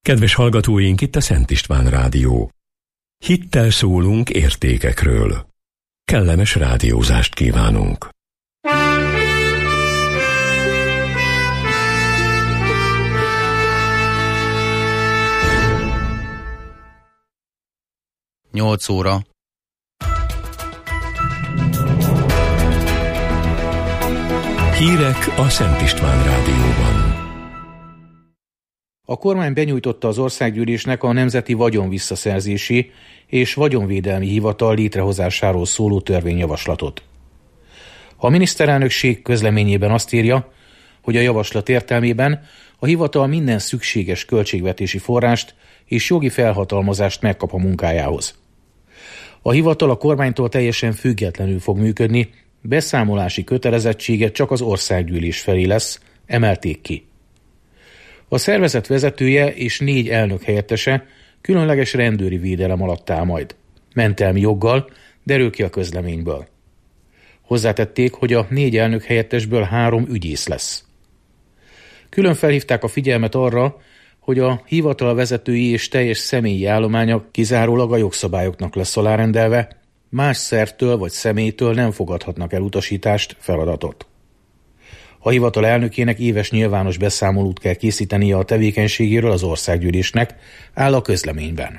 Kedves hallgatóink, itt a Szent István Rádió. Hittel szólunk értékekről. Kellemes rádiózást kívánunk. Nyolc óra. Hírek a Szent István Rádióban. A kormány benyújtotta az országgyűlésnek a Nemzeti Vagyonvisszaszerzési és Vagyonvédelmi Hivatal létrehozásáról szóló törvényjavaslatot. A miniszterelnökség közleményében azt írja, hogy a javaslat értelmében a hivatal minden szükséges költségvetési forrást és jogi felhatalmazást megkap a munkájához. A hivatal a kormánytól teljesen függetlenül fog működni, beszámolási kötelezettsége csak az országgyűlés felé lesz, emelték ki. A szervezet vezetője és 4 elnök helyettese különleges rendőri védelem alatt áll majd. Mentelmi joggal, derül ki a közleményből. Hozzátették, hogy a 4 elnök helyettesből 3 ügyész lesz. Külön felhívták a figyelmet arra, hogy a hivatal vezetői és teljes személyi állománya kizárólag a jogszabályoknak lesz alárendelve, más szervtől vagy személytől nem fogadhatnak el utasítást, feladatot. A hivatal elnökének éves nyilvános beszámolót kell készítenie a tevékenységéről az országgyűlésnek, áll a közleményben.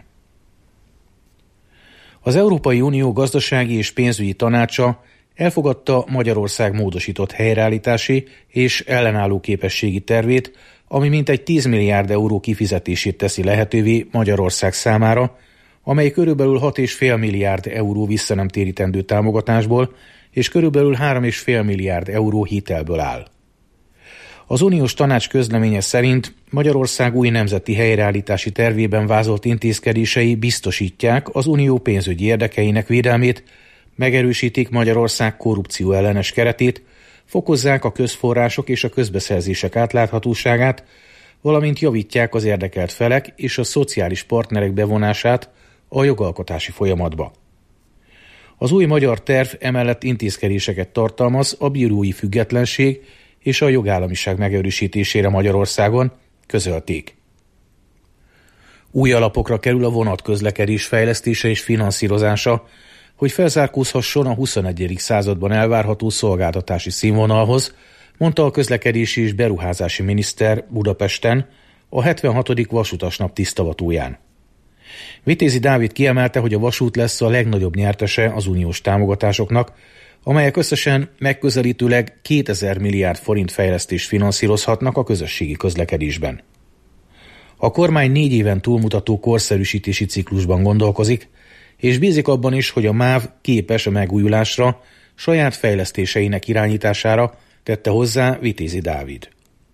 Az Európai Unió gazdasági és pénzügyi tanácsa elfogadta Magyarország módosított helyreállítási és ellenálló képességi tervét, ami mintegy 10 milliárd euró kifizetését teszi lehetővé Magyarország számára, amely körülbelül 6,5 milliárd euró visszanemtérítendő támogatásból és körülbelül 3,5 milliárd euró hitelből áll. Az uniós tanács közleménye szerint Magyarország új nemzeti helyreállítási tervében vázolt intézkedései biztosítják az unió pénzügyi érdekeinek védelmét, megerősítik Magyarország korrupció ellenes keretét, fokozzák a közforrások és a közbeszerzések átláthatóságát, valamint javítják az érdekelt felek és a szociális partnerek bevonását a jogalkotási folyamatba. Az új magyar terv emellett intézkedéseket tartalmaz a bírói függetlenség és a jogállamiság megerősítésére Magyarországon, közölték. Új alapokra kerül a vonatközlekedés fejlesztése és finanszírozása, hogy felzárkózhasson a 21. században elvárható szolgáltatási színvonalhoz, mondta a közlekedési és beruházási miniszter Budapesten a 76. vasutasnap tisztavatóján. Vitézi Dávid kiemelte, hogy a vasút lesz a legnagyobb nyertese az uniós támogatásoknak, amelyek összesen megközelítőleg 2000 milliárd forint fejlesztést finanszírozhatnak a közösségi közlekedésben. A kormány 4 éven túlmutató korszerűsítési ciklusban gondolkozik, és bízik abban is, hogy a MÁV képes a megújulásra, saját fejlesztéseinek irányítására, tette hozzá Vitézi Dávid.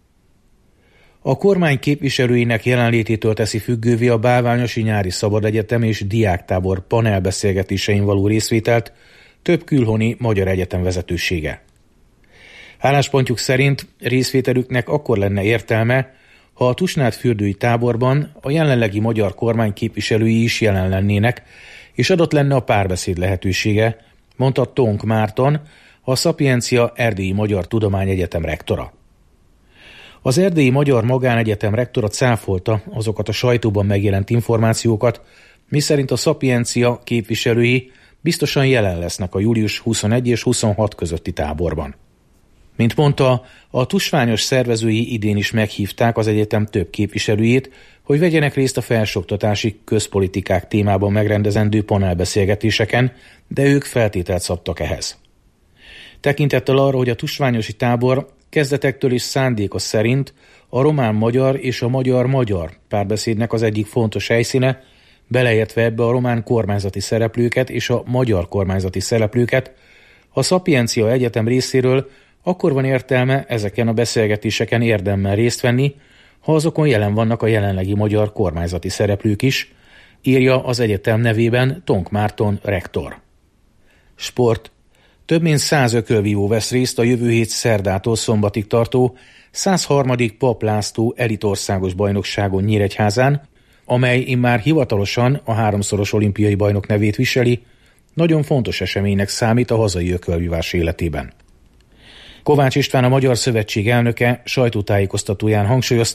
A kormány képviselőinek jelenlététől teszi függővé a Bálványosi Nyári Szabadegyetem és Diáktábor panelbeszélgetésein való részvételt több külhoni magyar egyetem vezetősége. Álláspontjuk szerint részvételüknek akkor lenne értelme, ha a Tusnádfürdői táborban a jelenlegi magyar kormány képviselői is jelen lennének, és adott lenne a párbeszéd lehetősége, mondta Tonk Márton, a Szapiencia Erdélyi Magyar Tudományegyetem rektora. Az Erdélyi Magyar Magánegyetem rektora cáfolta azokat a sajtóban megjelent információkat, miszerint a Szapiencia képviselői biztosan jelen lesznek a július 21 és 26 közötti táborban. Mint mondta, a tusványos szervezői idén is meghívták az egyetem több képviselőjét, hogy vegyenek részt a felsőoktatási közpolitikák témában megrendezendő panelbeszélgetéseken, de ők feltételt szabtak ehhez. Tekintettel arra, hogy a tusványosi tábor kezdetektől is szándéka szerint a román-magyar és a magyar-magyar párbeszédnek az egyik fontos helyszíne, beleértve ebbe a román kormányzati szereplőket és a magyar kormányzati szereplőket, a Szapiencia Egyetem részéről akkor van értelme ezeken a beszélgetéseken érdemmel részt venni, ha azokon jelen vannak a jelenlegi magyar kormányzati szereplők is, írja az egyetem nevében Tonk Márton rektor. Sport. Több mint 100 ökölvívó vesz részt a jövő hét szerdától szombatig tartó 103. Papp László elitországos bajnokságon Nyíregyházán, amely immár hivatalosan a 3-szoros olimpiai bajnok nevét viseli, nagyon fontos eseménynek számít a hazai ökölvívás életében. Kovács István, a Magyar Szövetség elnöke sajtótájékoztatóján hangsúlyozta,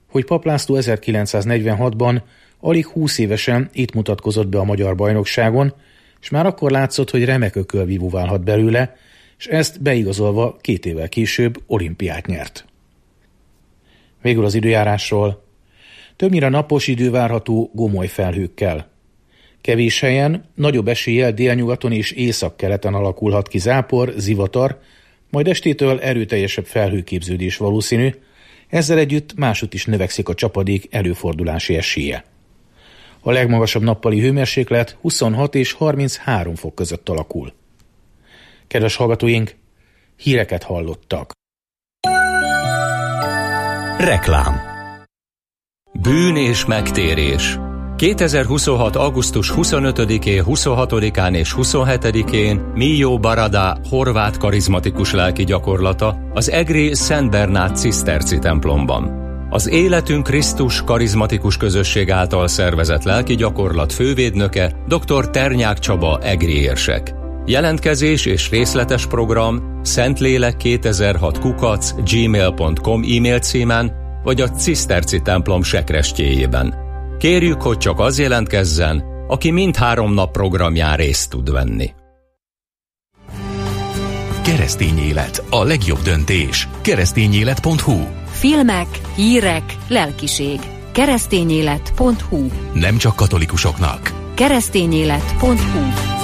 hogy Papp László 1946-ban alig 20 évesen itt mutatkozott be a magyar bajnokságon, és már akkor látszott, hogy remek ökölvívó válhat belőle, és ezt beigazolva 2 évvel később olimpiát nyert. Végül az időjárásról. Többnyire napos idő várható gomoly felhőkkel. Kevés helyen, nagyobb eséllyel délnyugaton és északkeleten alakulhat ki zápor, zivatar, majd estétől erőteljesebb felhőképződés valószínű, ezzel együtt másútt is növekszik a csapadék előfordulási esélye. A legmagasabb nappali hőmérséklet 26 és 33 fok között alakul. Kedves hallgatóink, híreket hallottak. Reklám. Bűn és megtérés. 2026. augusztus 25-én, 26-án és 27-én Mijó Barada horvát karizmatikus lelki gyakorlata az egri Szent Bernát ciszterci templomban. Az Életünk Krisztus karizmatikus közösség által szervezett lelki gyakorlat fővédnöke dr. Ternyák Csaba egri érsek. Jelentkezés és részletes program szentlélek2006@gmail.com e-mail címen vagy a ciszterci templom sekrestjéjében. Kérjük, hogy csak az jelentkezzen, aki mindhárom nap programján részt tud venni. Keresztény élet, a legjobb döntés. Keresztényélet.hu. Filmek, hírek, lelkiség. Keresztényélet.hu. Nem csak katolikusoknak. Keresztényélet.hu.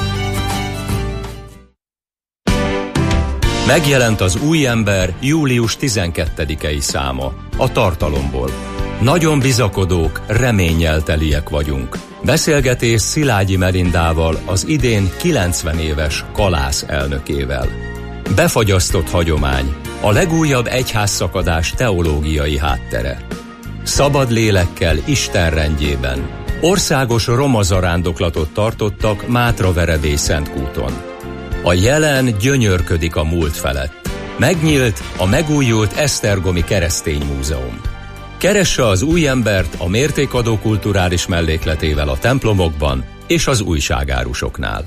Megjelent az Új ember július 12-i száma, a tartalomból. Nagyon bizakodók, reménnyel teliek vagyunk. Beszélgetés Szilágyi Melindával, az idén 90 éves Kalász elnökével. Befagyasztott hagyomány, a legújabb egyházszakadás teológiai háttere. Szabad lélekkel Isten rendjében. Országos roma zarándoklatot tartottak Mátraverebély Szentkúton. A jelen gyönyörködik a múlt felett. Megnyílt a megújult Esztergomi Keresztény Múzeum. Keresse az Új embert a mértékadó kulturális mellékletével a templomokban és az újságárusoknál.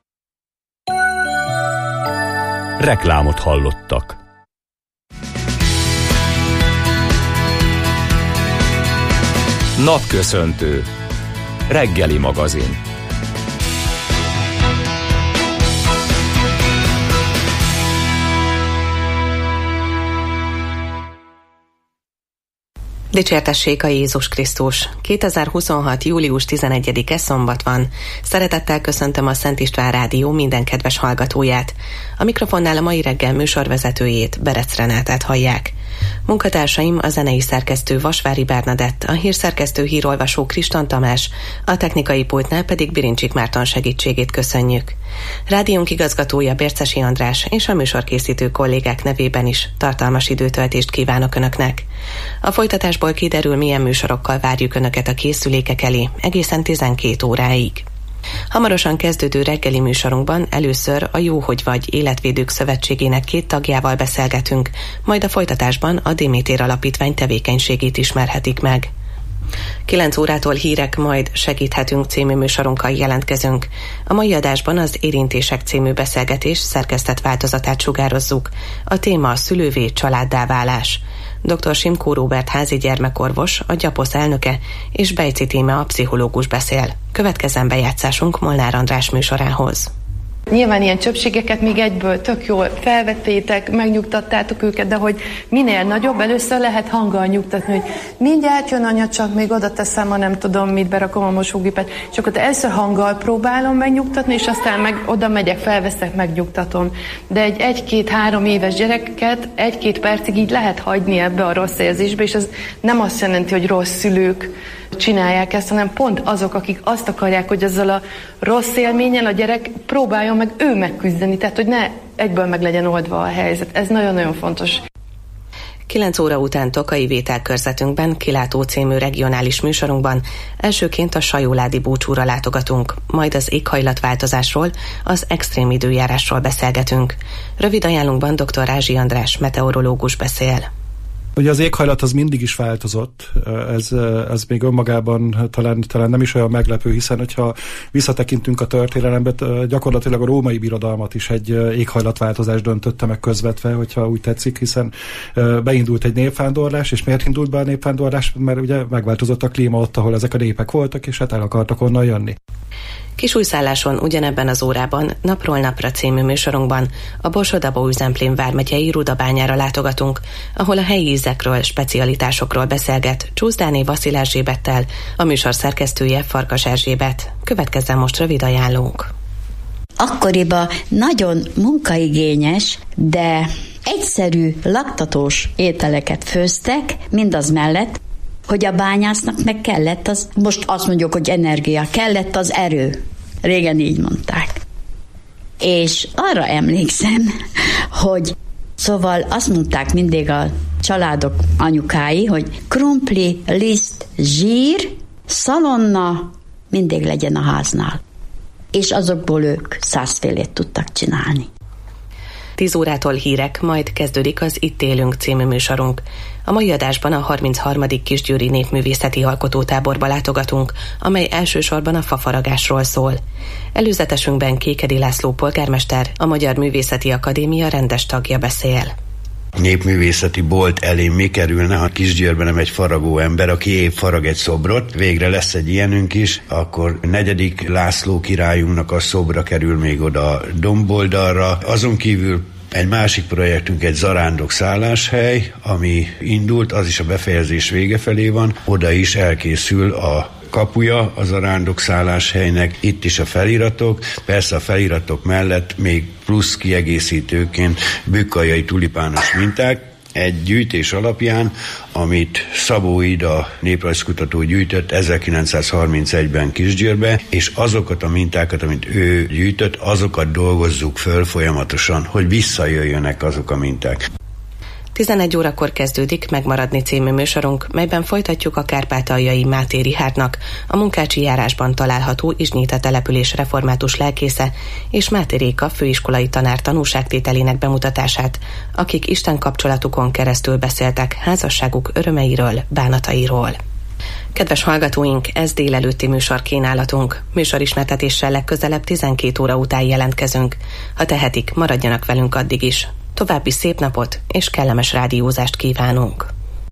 Reklámot hallottak. Napköszöntő. Reggeli magazin. Dicsértessék a Jézus Krisztus! 2026. július 11-e szombat van. Szeretettel köszöntöm a Szent István Rádió minden kedves hallgatóját. A mikrofonnál a mai reggel műsorvezetőjét, Berec Renátát hallják. Munkatársaim a zenei szerkesztő Vasvári Bernadett, a hírszerkesztő hírolvasó Kristan Tamás, a technikai pultnál pedig Birincsik Márton segítségét köszönjük. Rádiónk igazgatója Bércesi András és a műsorkészítő kollégák nevében is tartalmas időtöltést kívánok Önöknek. A folytatásból kiderül, milyen műsorokkal várjuk Önöket a készülékek elé egészen 12 óráig. Hamarosan kezdődő reggeli műsorunkban először a Jó, hogy vagy Életvédők Szövetségének 2 tagjával beszélgetünk, majd a folytatásban a Démétér Alapítvány tevékenységét ismerhetik meg. 9 órától hírek, majd segíthetünk című műsorunkkal jelentkezünk. A mai adásban az Érintések című beszélgetés szerkesztett változatát sugározzuk. A téma a szülővé családdá válás. Dr. Simkó Róbert házi gyermekorvos, a Gyaposz elnöke, és Bejci Tíme a pszichológus beszél. Következzen bejátszásunk Molnár András műsorához. Nyilván ilyen csöpségeket még egyből tök jól felvettétek, megnyugtattátok őket, de hogy minél nagyobb, először lehet hanggal nyugtatni, hogy mindjárt jön anya, csak még oda teszem, ha nem tudom mit, berakom a mosógépet, és akkor először hanggal próbálom megnyugtatni, és aztán meg oda megyek, felveszek, megnyugtatom. De egy 1-2-3 éves gyereket 1-2 percig így lehet hagyni ebbe a rossz érzésbe, és ez nem azt jelenti, hogy rossz szülők csinálják ezt, hanem pont azok, akik azt akarják, hogy azzal a rossz élménnyel a gyerek próbáljon meg ő megküzdeni, tehát hogy ne egyből meg legyen oldva a helyzet. Ez nagyon-nagyon fontos. 9 óra után Tokai vételkörzetünkben, Kilátó című regionális műsorunkban elsőként a Sajóládi búcsúra látogatunk, majd az éghajlatváltozásról, az extrém időjárásról beszélgetünk. Rövid ajánlunkban dr. Rázsi András meteorológus beszél. Ugye az éghajlat az mindig is változott, ez még önmagában talán nem is olyan meglepő, hiszen hogyha visszatekintünk a történelembe, gyakorlatilag a római birodalmat is egy éghajlatváltozás döntötte meg közvetve, hogyha úgy tetszik, hiszen beindult egy népvándorlás, és miért indult be a népvándorlás? Mert ugye megváltozott a klíma ott, ahol ezek a népek voltak, és hát el akartak onnan jönni. Kisújszálláson ugyanebben az órában Napról napra című műsorunkban a Borsod-Abaúj-Zemplén vármegyei Rudabányára látogatunk, ahol a helyi ízekről, specialitásokról beszélget Csúszdáné Vasil Erzsébettel, a műsor szerkesztője Farkas Erzsébet. Következzen most rövid ajánlónk. Akkoriban nagyon munkaigényes, de egyszerű, laktatós ételeket főztek, mindaz mellett, hogy a bányásznak meg kellett az, most azt mondjuk, hogy energia, kellett az erő. Régen így mondták. És arra emlékszem, hogy szóval azt mondták mindig a családok anyukái, hogy krumpli, liszt, zsír, szalonna mindig legyen a háznál. És azokból ők 100 félét tudtak csinálni. 10 órától hírek, majd kezdődik az Itt élünk című műsorunk. A mai adásban a 33. Kisgyőri Népművészeti Alkotótáborba látogatunk, amely elsősorban a fafaragásról szól. Előzetesünkben Kékedi László polgármester, a Magyar Művészeti Akadémia rendes tagja beszél. Népművészeti bolt elé mi kerülne, ha Kisgyőrben nem egy faragó ember, aki épp farag egy szobrot. Végre lesz egy ilyenünk is, akkor 4. László királyunknak a szobra kerül még oda Domboldalra. Azon kívül egy másik projektünk egy zarándok szálláshely, ami indult, az is a befejezés vége felé van. Oda is elkészül a kapuja az zarándok szálláshelynek, itt is a feliratok, persze a feliratok mellett még plusz kiegészítőként bükkajai tulipános minták, egy gyűjtés alapján, amit Szabó Ida néprajzkutató gyűjtött 1931-ben Kisgyőrbe, és azokat a mintákat, amit ő gyűjtött, azokat dolgozzuk föl folyamatosan, hogy visszajöjjönek azok a minták. 11 órakor kezdődik Megmaradni című műsorunk, melyben folytatjuk a kárpátaljai Máté Richárdnak, a Munkácsi járásban található Izsnyita település református lelkésze és Máté Réka főiskolai tanár tanúságtételének bemutatását, akik Isten kapcsolatukon keresztül beszéltek házasságuk örömeiről, bánatairól. Kedves hallgatóink, ez délelőtti műsorkínálatunk. Műsorismertetéssel legközelebb 12 óra után jelentkezünk. Ha tehetik, maradjanak velünk addig is. További szép napot és kellemes rádiózást kívánunk!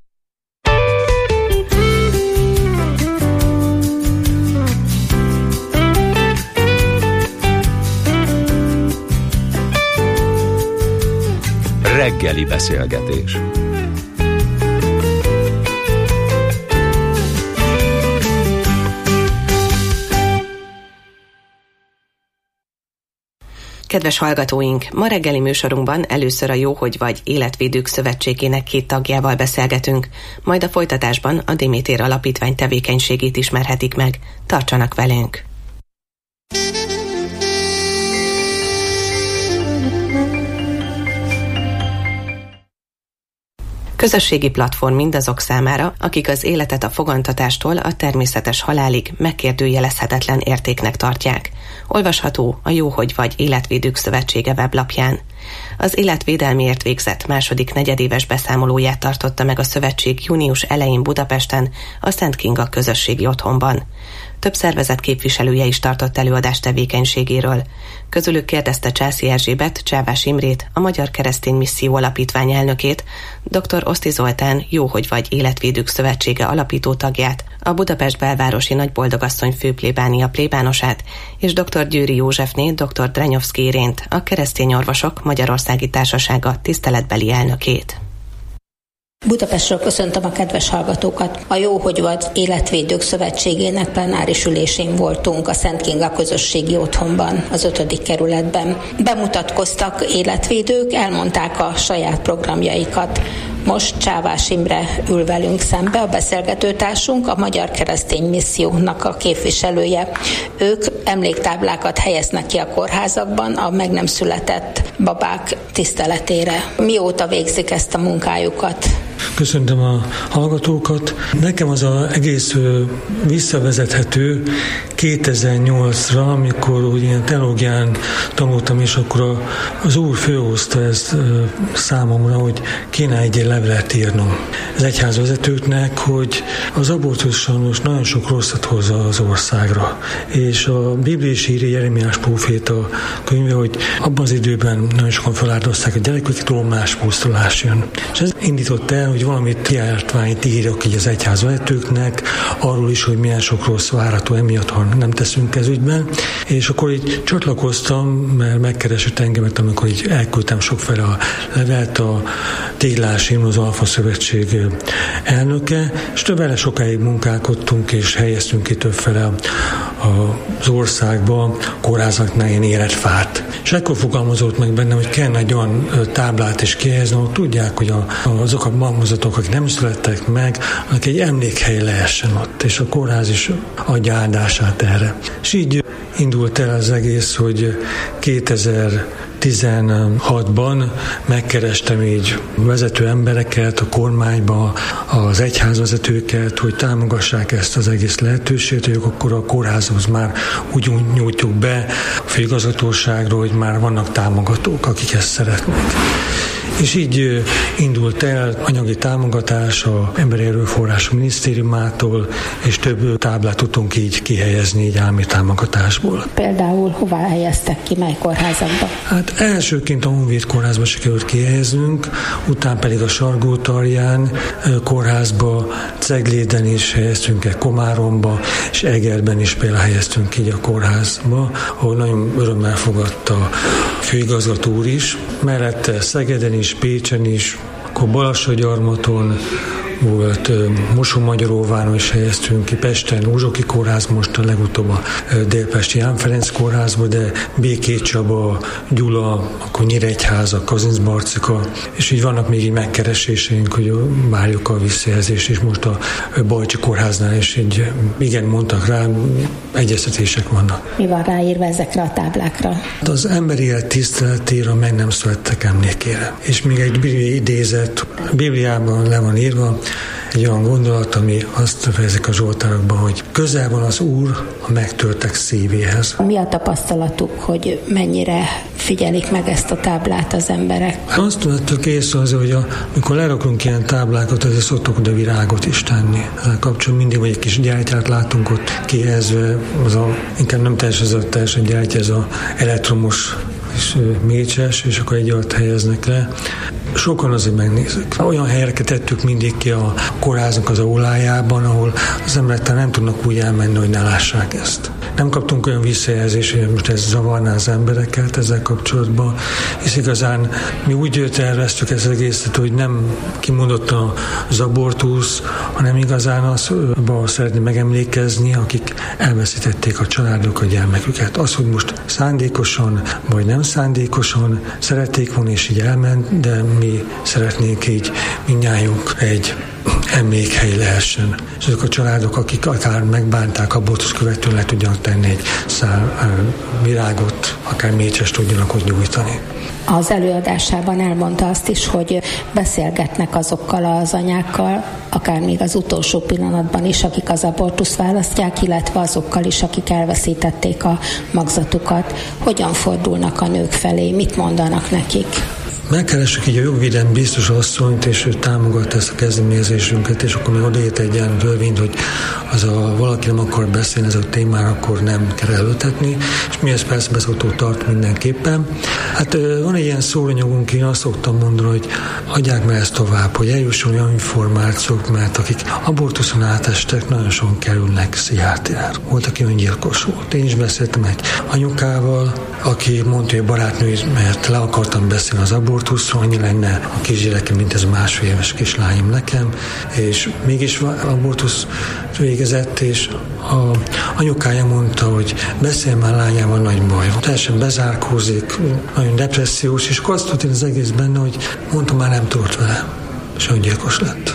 Reggeli beszélgetés. Kedves hallgatóink, ma reggeli műsorunkban először a Jó, hogy vagy Életvédők Szövetségének 2 tagjával beszélgetünk, majd a folytatásban a Démétér Alapítvány tevékenységét ismerhetik meg. Tartsanak velünk! Közösségi platform mindazok számára, akik az életet a fogantatástól a természetes halálig megkérdőjelezhetetlen értéknek tartják. Olvasható a Jó, hogy vagy Életvédők Szövetsége weblapján. Az életvédelmiért végzett második negyedéves beszámolóját tartotta meg a szövetség június elején Budapesten, a Szent Kinga közösségi otthonban. Több szervezet képviselője is tartott előadást tevékenységéről. Közülük kérdezte Császi Erzsébet Csávás Imrét, a Magyar Keresztény Misszió Alapítvány elnökét, dr. Oszti Zoltán Jó, hogy vagy Életvédők Szövetsége alapító tagját, a Budapest belvárosi Nagyboldogasszony főplébánia plébánosát, és dr. Győri Józsefné dr. Drenyovszky Irént, a Keresztény Orvosok Magyarországi Társasága tiszteletbeli elnökét. Budapestről köszöntöm a kedves hallgatókat. A Jó, hogy vagy Életvédők Szövetségének plenáris ülésén voltunk a Szent Kinga közösségi otthonban, az 5. kerületben. Bemutatkoztak életvédők, elmondták a saját programjaikat. Most Csávás Imre ül velünk szembe, a beszélgetőtársunk, a Magyar Keresztény Missziónak a képviselője. Ők emléktáblákat helyeznek ki a kórházakban a meg nem született babák tiszteletére. Mióta végzik ezt a munkájukat? Köszöntöm a hallgatókat. Nekem az egész visszavezethető 2008-ra, amikor úgy ilyen teológián tanultam, és akkor az Úr főhozta ezt számomra, hogy kéne egy levelet írnom az egyházvezetőknek, hogy az abortusz sajnos nagyon sok rosszat hozza az országra. És a Biblia is írja, Jeremiás próféta könyve, hogy abban az időben nagyon sokan feláldozták a gyerekeket, más pusztulás jön. És ez indított el, hogy valamit kiáltványt írjak így az egyházvezetőknek, arról is, hogy milyen sok rossz várható emiatt, ha nem teszünk ez ügyben. És akkor így csatlakoztam, mert megkeresett engemet, amikor így elküldtem sokfele a levelet, a Téglás Imre, az Alfa Szövetség elnöke, és többele sokáig munkálkodtunk, és helyeztünk ki többfele az országba kórházaknál ilyen életfát. És ekkor fogalmazott meg bennem, hogy kellene egy olyan táblát is kihelyezni, ahol tudják, hogy azok a malmozatok, akik nem születtek meg, annak egy emlékhely lehessen ott, és a kórház is adja áldását erre. És így indult el az egész, hogy 2016-ban megkerestem így vezető embereket a kormányba, az egyházvezetőket, hogy támogassák ezt az egész lehetőséget, hogy akkor a kórházhoz már úgy nyújtjuk be a főigazgatóságra, hogy már vannak támogatók, akik ezt szeretnék. És így indult el anyagi támogatás az Emberi Erőforrás Minisztériumától, és több táblát tudtunk így kihelyezni így állami támogatásból. Például hová helyeztek ki, mely kórházakba? Hát elsőként a Honvéd kórházba sikerült kihelyeznünk, utána pedig a Sargó-Tarján kórházba, Cegléden is helyeztünk el, Komáromba, és Egerben is például helyeztünk így a kórházba, ahol nagyon örömmel fogadta a főigazgató úr is, mellette Szegeden is, Pécsen is, akkor Balassagyarmaton volt, Mosonmagyaróváron is helyeztünk ki, Pesten, Uzsoki kórház, most a legutóbb a Délpesti Ján Ferenc kórházba, de Békés Csaba, Gyula, akkor Nyíregyháza, Kazincbarcika, és így vannak még így megkereséseink, hogy várjuk a visszajelzést, és most a Bajcsi kórháznál is így igen mondtak rá, egyeztetések vannak. Mi van ráírva ezekre a táblákra? Az emberi élet tiszteletére, meg nem születtek emlékére. És még egy bibliai idézet, a Bibliában le van írva, egy olyan gondolat, ami azt fejezik a zsoltárokban, hogy közel van az Úr a megtörtek szívéhez. Mi a tapasztalatuk, hogy mennyire figyelik meg ezt a táblát az emberek? Azt vettük észre az, hogy amikor lerakunk ilyen táblákat, azért szoktuk oda virágot is tenni. Ezzel kapcsolatban mindig vagy egy kis gyertyát látunk ott kihelyezve, inkább nem teljesen gyertya, ez az elektromos és mécses, és akkor egy alatt helyeznek le. Sokan azért megnézik. Olyan helyeket tettük mindig ki a kórháznak az aulájában, ahol az emberek nem tudnak úgy elmenni, hogy ne lássák ezt. Nem kaptunk olyan visszajelzést, hogy most ez zavarná az embereket ezzel kapcsolatban, és igazán mi úgy terveztük ezt az egészet, hogy nem kimondottan az abortusz, hanem igazán abban szeretné megemlékezni, akik elveszítették a családok, a gyermeküket. Az, hogy most szándékosan vagy nem szándékosan szerették volna, és így elment, de mi szeretnénk így mindnyájunk egy emlékhely lehessen. És azok a családok, akik akár megbánták abortusz követően, le tudjanak tenni egy szál virágot, akár mécsest tudjanak ott nyújtani. Az előadásában elmondta azt is, hogy beszélgetnek azokkal az anyákkal, akár még az utolsó pillanatban is, akik az abortuszt választják, illetve azokkal is, akik elveszítették a magzatukat. Hogyan fordulnak a nők felé, mit mondanak nekik? Megkeressük így a jogvédelmi biztos asszonyt, és ő támogatta ezt a kezdeményezésünket, és akkor még odaért egy ilyen törvényt, hogy valaki nem akar beszélni ez a témára, akkor nem kell előtetni, és mi ezt persze beszoktuk tartani mindenképpen. Hát van egy ilyen szóranyagunk, én azt szoktam mondani, hogy adják meg ezt tovább, hogy eljusson olyan információk, mert akik abortuszon átestek, nagyon sokan kerülnek pszichiátriára. Volt, aki öngyilkos volt. Én is beszéltem egy anyukával, aki mondta, hogy barátnő, mert le akartam beszélni az abortuszról, annyi lenne a kisgyerekem, mint ez a másfél éves kislányom nekem, és mégis abortusz végezett, és a anyukája mondta, hogy beszél már lányával, nagy baj van. Teljesen bezárkózik, nagyon depressziós, és akkor azt tudtam az egész benne, hogy mondta, már nem tudott vele, és öngyilkos lett.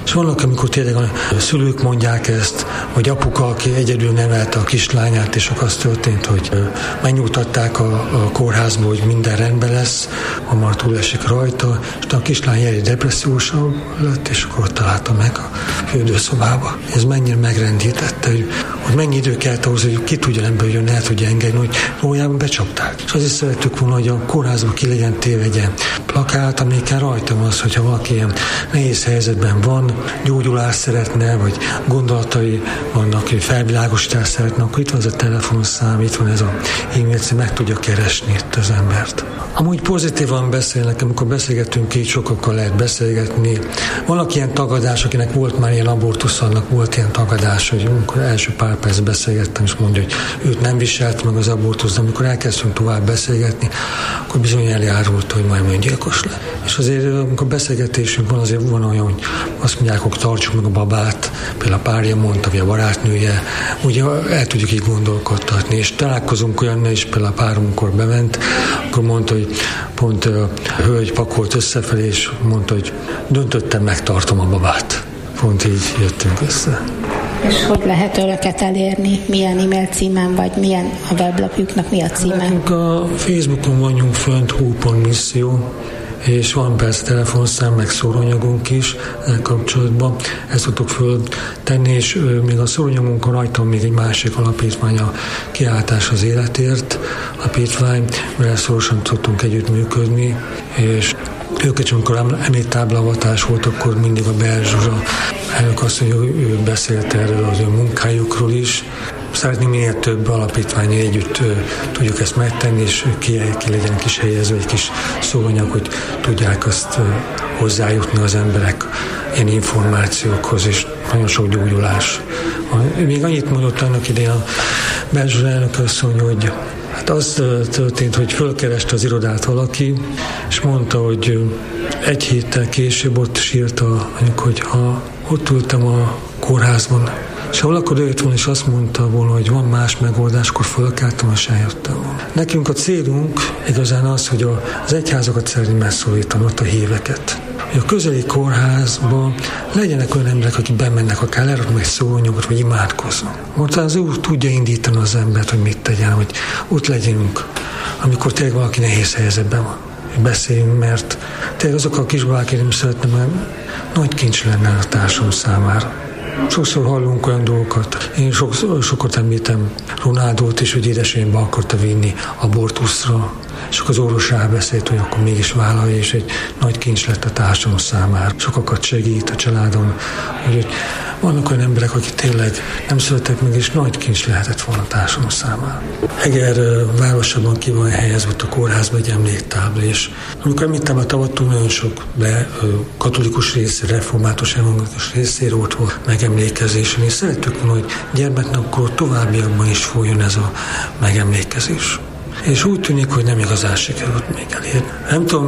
És vannak, amikor tényleg a szülők mondják ezt, vagy apuka, aki egyedül nevelte a kislányát, és akkor az történt, hogy megnyugtatták a kórházba, hogy minden rendben lesz, hamar túlesik rajta, és a kislány elég depressziósabb lett, és akkor találta meg a fürdőszobába. Ez mennyire megrendítette, hogy mennyi idő kellett ahhoz, hogy ki tudja emberül, el tudja engedni, hogy valójában becsapták. És azért szerettük volna, hogy a kórházba ki legyen téve egy plakát, amikkel rajta van az, hogyha valaki ilyen nehéz helyzetben van, gyógyulást szeretne, vagy gondolatai vannak, hogy felvilágosítást szeretne, akkor itt van ez a telefonszám, itt van ez a e-mail cím, meg tudja keresni itt az embert. Amúgy pozitívan beszélnek, amikor beszélgetünk így, sokakkal lehet beszélgetni. Vannak ilyen tagadás, akinek volt már ilyen abortusz, annak volt ilyen tagadás, hogy amikor első pár perc beszélgettem, és mondja, hogy őt nem viselt meg az abortusz, de amikor elkezdtünk tovább beszélgetni, akkor bizony eljárult, hogy majd öngyilkos le. És azért, amikor beszélgetésünk van, azért van olyan, hogy azt mondják, hogy tartsuk meg a babát, például a párja mondta, vagy a barátnője, ugye el tudjuk így gondolkodtatni, és találkozunk olyannal is, például a párunkkor bement, akkor mondta, hogy pont a hölgy pakolt összefelé, és mondta, hogy döntöttem, megtartom a babát. Pont így jöttünk össze. És hogy lehet önöket elérni? Milyen e-mail címen, vagy milyen a weblapjuknak mi a címe? Nekünk a Facebookon vagyunk fönt, hu.misszió, és van persze telefonszám, meg szóranyagunk is kapcsolatban. Ezt tudok föltenni, és még a szóranyagunkon rajtam még egy másik alapítvány, a Kiáltás az életért alapítvány, mert szorosan tudtunk együttműködni, és őket, amikor emléktáblavatás volt, akkor mindig a Bell Zsuzsa elnök azt mondja, hogy ő beszélt erről az ő munkájukról is. Szeretném minél több alapítványi együtt tudjuk ezt megtenni, és ki legyen kis helyező, egy kis szóanyag, hogy tudják azt hozzájutni az emberek ilyen információkhoz, és nagyon sok gyógyulás. Még annyit mondott annak idején a Bell Zsuzsa elnök azt mondja, hogy hát az történt, hogy fölkereste az irodát valaki, és mondta, hogy egy héttel később ott sírt anyuk, hogy ha ott ültem a kórházban, és ha valakor jött volna, és azt mondta volna, hogy van más megoldás, akkor fölkeltem, és eljöttem volna. Nekünk a célunk igazán az, hogy az egyházakat szeretném megszólítani, ott a híveket. Hogy a közeli kórházban legyenek olyan emberek, akik bemennek, akár leraknak egy szóanyagot, vagy imádkoznak. Most az Úr tudja indítani az embert, hogy mit tegyen, hogy ott legyünk, amikor tényleg valaki nehéz helyzetben van. Beszéljünk, mert tényleg azok a kisbabák, én nem szeretném, mert nagy kincs lenne a társadalom számára. Sokszor hallunk olyan dolgokat. Én sokat említem Ronaldót is, hogy édesanyjába akarta vinni abortuszra, és akkor az orvos rábeszélt, hogy akkor mégis vállalja, és egy nagy kincs lett a társadalom számára. Sokakat segít a családon, hogy vannak olyan emberek, akik tényleg nem születtek meg, és nagy kincs lehetett volna a társadalom számára. Eger városában ki van helyezve a kórházban egy emléktábla, és amikor emléktáblát avattunk, nagyon sok, de katolikus részére, református evangélikus részére ott volt megemlékezésen, és szerettük volna, hogy gyermeknakkor továbbiakban is folyjon ez a megemlékezés. És úgy tűnik, hogy nem igazán sikerült még elérni. Nem tudom,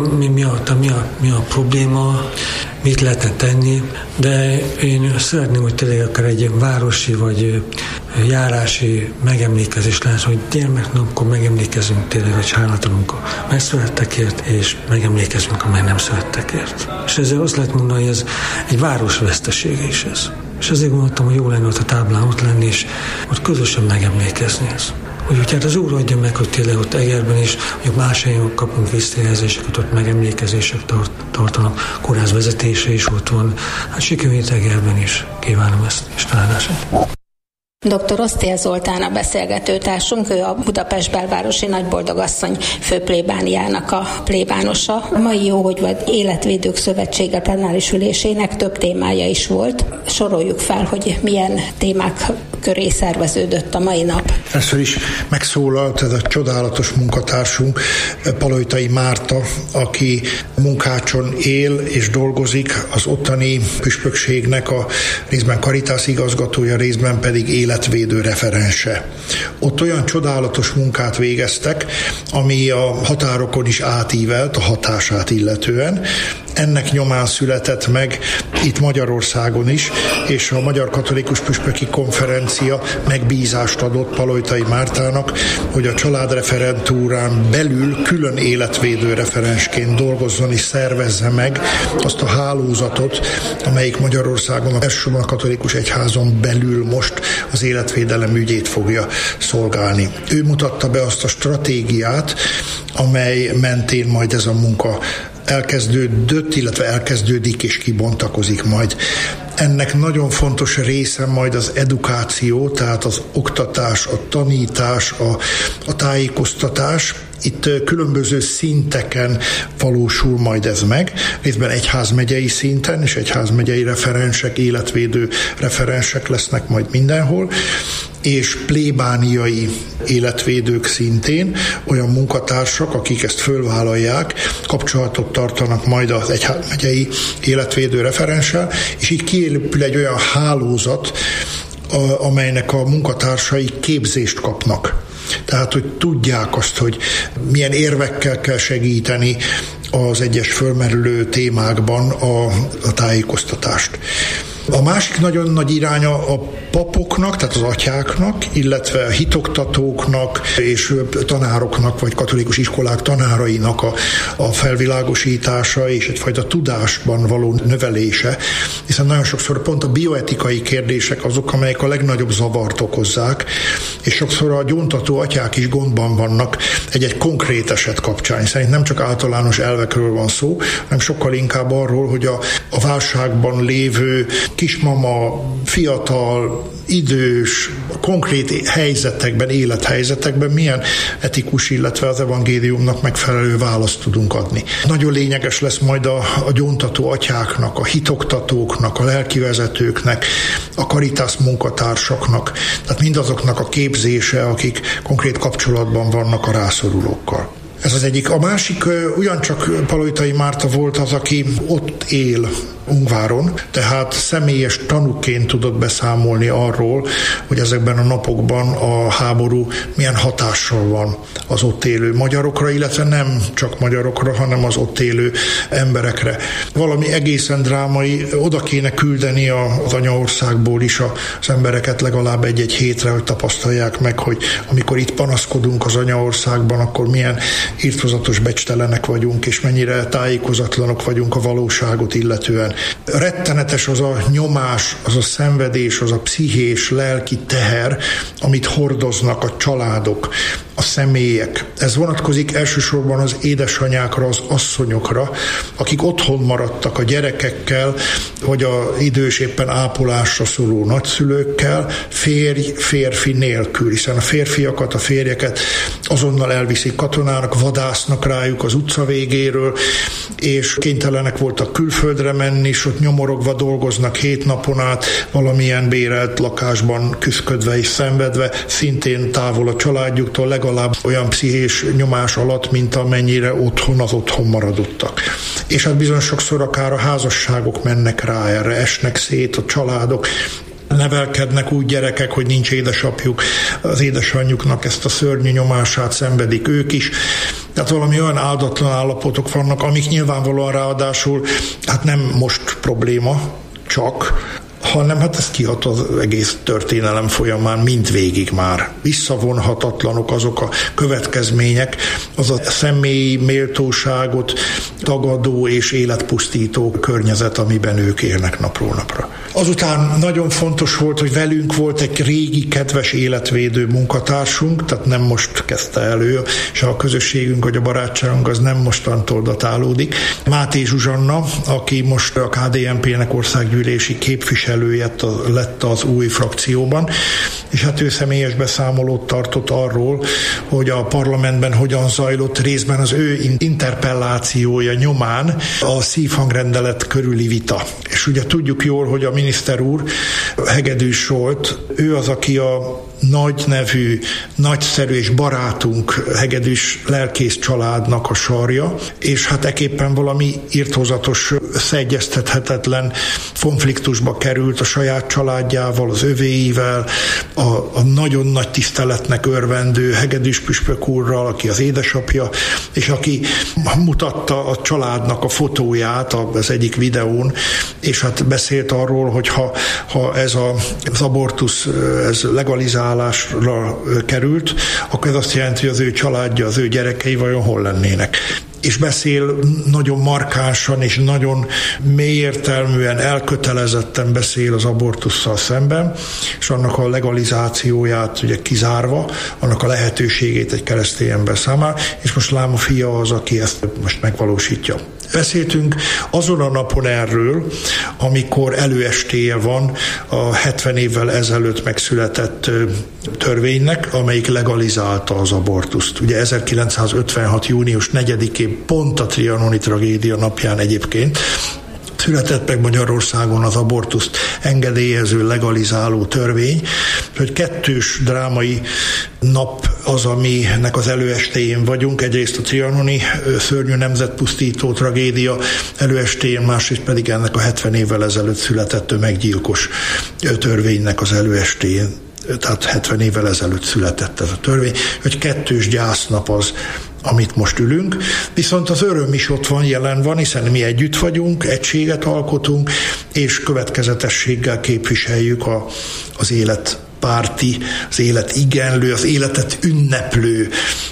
mi a probléma, mit lehetne tenni, de én szeretném, hogy tényleg akár egy városi vagy járási megemlékezés lesz, hogy gyermeknapkor megemlékezünk tényleg, hogy hálatalunk a megszülettekért, és megemlékezünk a meg nem születtekért. És ezzel azt lehet mondani, hogy ez egy város vesztesége is ez. És azért gondoltam, hogy jó lenne ott a táblán ott lenni, és ott közösen megemlékezni ez. Úgyhogy hát az Úr adja meg, hogy tényleg ott Egerben is, hogy más helyen kapunk visszajelzéseket, ott megemlékezések tartanak, kórház vezetése is ott van. Hát sikerült Egerben is. Kívánom ezt, és találását. Dr. Osztél Zoltán a beszélgetőtársunk, ő a Budapest belvárosi Nagyboldogasszony főplébániának a plébánosa. A mai Jó, hogy vagy Életvédők Szövetsége plenáris ülésének több témája is volt. Soroljuk fel, hogy milyen témák köré szerveződött a mai nap. Először is megszólalt ez a csodálatos munkatársunk, Palojtai Márta, aki Munkácson él és dolgozik, az ottani püspökségnek a részben Caritas igazgatója, részben pedig életvédő referense. Ott olyan csodálatos munkát végeztek, ami a határokon is átívelt, a hatását illetően, ennek nyomán született meg itt Magyarországon is, és a Magyar Katolikus Püspöki Konferencia megbízást adott Palojtai Mártának, hogy a családreferentúrán belül külön életvédő referensként dolgozzon és szervezze meg azt a hálózatot, amelyik Magyarországon elsősorban a katolikus egyházon belül most az életvédelem ügyét fogja szolgálni. Ő mutatta be azt a stratégiát, amely mentén majd ez a munka elkezdődött, illetve elkezdődik és kibontakozik majd. Ennek nagyon fontos része majd az edukáció, tehát az oktatás, a tanítás, a tájékoztatás. Itt különböző szinteken valósul majd ez meg, részben egyházmegyei szinten, és egyházmegyei referensek, életvédő referensek lesznek majd mindenhol, és plébániai életvédők szintén, olyan munkatársak, akik ezt fölvállalják, kapcsolatot tartanak majd az egyházmegyei életvédő referenssel, és így kiépül egy olyan hálózat, amelynek a munkatársai képzést kapnak. Tehát, hogy tudják azt, hogy milyen érvekkel kell segíteni az egyes fölmerülő témákban a tájékoztatást. A másik nagyon nagy iránya a papoknak, tehát az atyáknak, illetve a hitoktatóknak és tanároknak, vagy katolikus iskolák tanárainak a felvilágosítása és egyfajta tudásban való növelése, hiszen nagyon sokszor pont a bioetikai kérdések azok, amelyek a legnagyobb zavart okozzák, és sokszor a gyóntató atyák is gondban vannak egy konkrét eset kapcsán, hiszen nem csak általános elvekről van szó, hanem sokkal inkább arról, hogy a válságban lévő kismama, fiatal, idős, konkrét helyzetekben, élethelyzetekben milyen etikus, illetve az evangéliumnak megfelelő választ tudunk adni. Nagyon lényeges lesz majd a gyóntató atyáknak, a hitoktatóknak, a lelkivezetőknek, a Caritas munkatársaknak, tehát mindazoknak a képzése, akik konkrét kapcsolatban vannak a rászorulókkal. Ez az egyik. A másik ugyancsak Palojtai Márta volt az, aki ott él Ungváron, tehát személyes tanúként tudott beszámolni arról, hogy ezekben a napokban a háború milyen hatással van az ott élő magyarokra, illetve nem csak magyarokra, hanem az ott élő emberekre. Valami egészen drámai, oda kéne küldeni az anyaországból is az embereket legalább egy-egy hétre, hogy tapasztalják meg, hogy amikor itt panaszkodunk az anyaországban, akkor milyen irtózatos becstelenek vagyunk, és mennyire tájékozatlanok vagyunk a valóságot illetően. Rettenetes az a nyomás, az a szenvedés, az a pszichés, lelki teher, amit hordoznak a családok, a személyek. Ez vonatkozik elsősorban az édesanyákra, az asszonyokra, akik otthon maradtak a gyerekekkel, vagy az idős éppen ápolásra szoruló nagyszülőkkel, férfi nélkül, hiszen a férfiakat, a férjeket azonnal elviszik katonának, vadásznak rájuk az utca végéről, és kénytelenek voltak külföldre menni, és ott nyomorogva dolgoznak 7 napon át, valamilyen bérelt lakásban küszködve és szenvedve, szintén távol a családjuktól, legalább olyan pszichés nyomás alatt, mint amennyire az otthon maradottak. És hát bizony sokszor akár a házasságok mennek rá erre, esnek szét a családok, nevelkednek úgy gyerekek, hogy nincs édesapjuk, az édesanyjuknak ezt a szörnyű nyomását szenvedik ők is. Tehát valami olyan áldatlan állapotok vannak, amik nyilvánvalóan ráadásul hát nem most probléma, hanem hát ez kihat az egész történelem folyamán mindvégig már. Visszavonhatatlanok azok a következmények, az a személyi méltóságot tagadó és életpusztító környezet, amiben ők élnek napról napra. Azután nagyon fontos volt, hogy velünk volt egy régi, kedves életvédő munkatársunk, tehát nem most kezdte elő, és a közösségünk, vagy a barátságunk az nem mostantól datálódik. Máté Zsuzsanna, aki most a KDNP-nek országgyűlési képviselője lett az új frakcióban, és hát ő személyes beszámolót tartott arról, hogy a parlamentben hogyan zajlott részben az ő interpellációja nyomán a szívhangrendelet körüli vita. És ugye tudjuk jól, hogy a miniszter úr, Hegedűs Zsolt, ő az, aki a nagy nevű, nagyszerű és barátunk hegedűs lelkész családnak a sarja, és hát ekképpen valami irtózatos, összeegyeztethetetlen konfliktusba került a saját családjával, az övéivel, a nagyon nagy tiszteletnek örvendő hegedűs püspök úrral, aki az édesapja, és aki mutatta a családnak a fotóját az egyik videón, és hát beszélt arról, hogy ha ez az abortusz ez legalizálásra került, akkor ez azt jelenti, hogy az ő családja, az ő gyerekei vajon hol lennének. És beszél nagyon markánsan és nagyon mélyértelműen, elkötelezetten beszél az abortusszal szemben, és annak a legalizációját ugye kizárva, annak a lehetőségét egy keresztény ember számára, és most lám a fia az, aki ezt most megvalósítja. Beszéltünk azon a napon erről, amikor előestéje van a 70 évvel ezelőtt megszületett törvénynek, amelyik legalizálta az abortuszt. Ugye 1956. június 4-én, pont a trianoni tragédia napján egyébként, született meg Magyarországon az abortuszt engedélyező, legalizáló törvény, hogy kettős drámai nap az, aminek az előestéjén vagyunk. Egyrészt a trianoni szörnyű nemzetpusztító tragédia előestéjén, másrészt pedig ennek a 70 évvel ezelőtt született tömeggyilkos törvénynek az előestéjén. Tehát 70 évvel ezelőtt született ez a törvény, hogy kettős gyásznap az, amit most ülünk, viszont az öröm is ott van, jelen van, hiszen mi együtt vagyunk, egységet alkotunk, és következetességgel képviseljük az életpárti, az élet igenlő, az életet ünneplő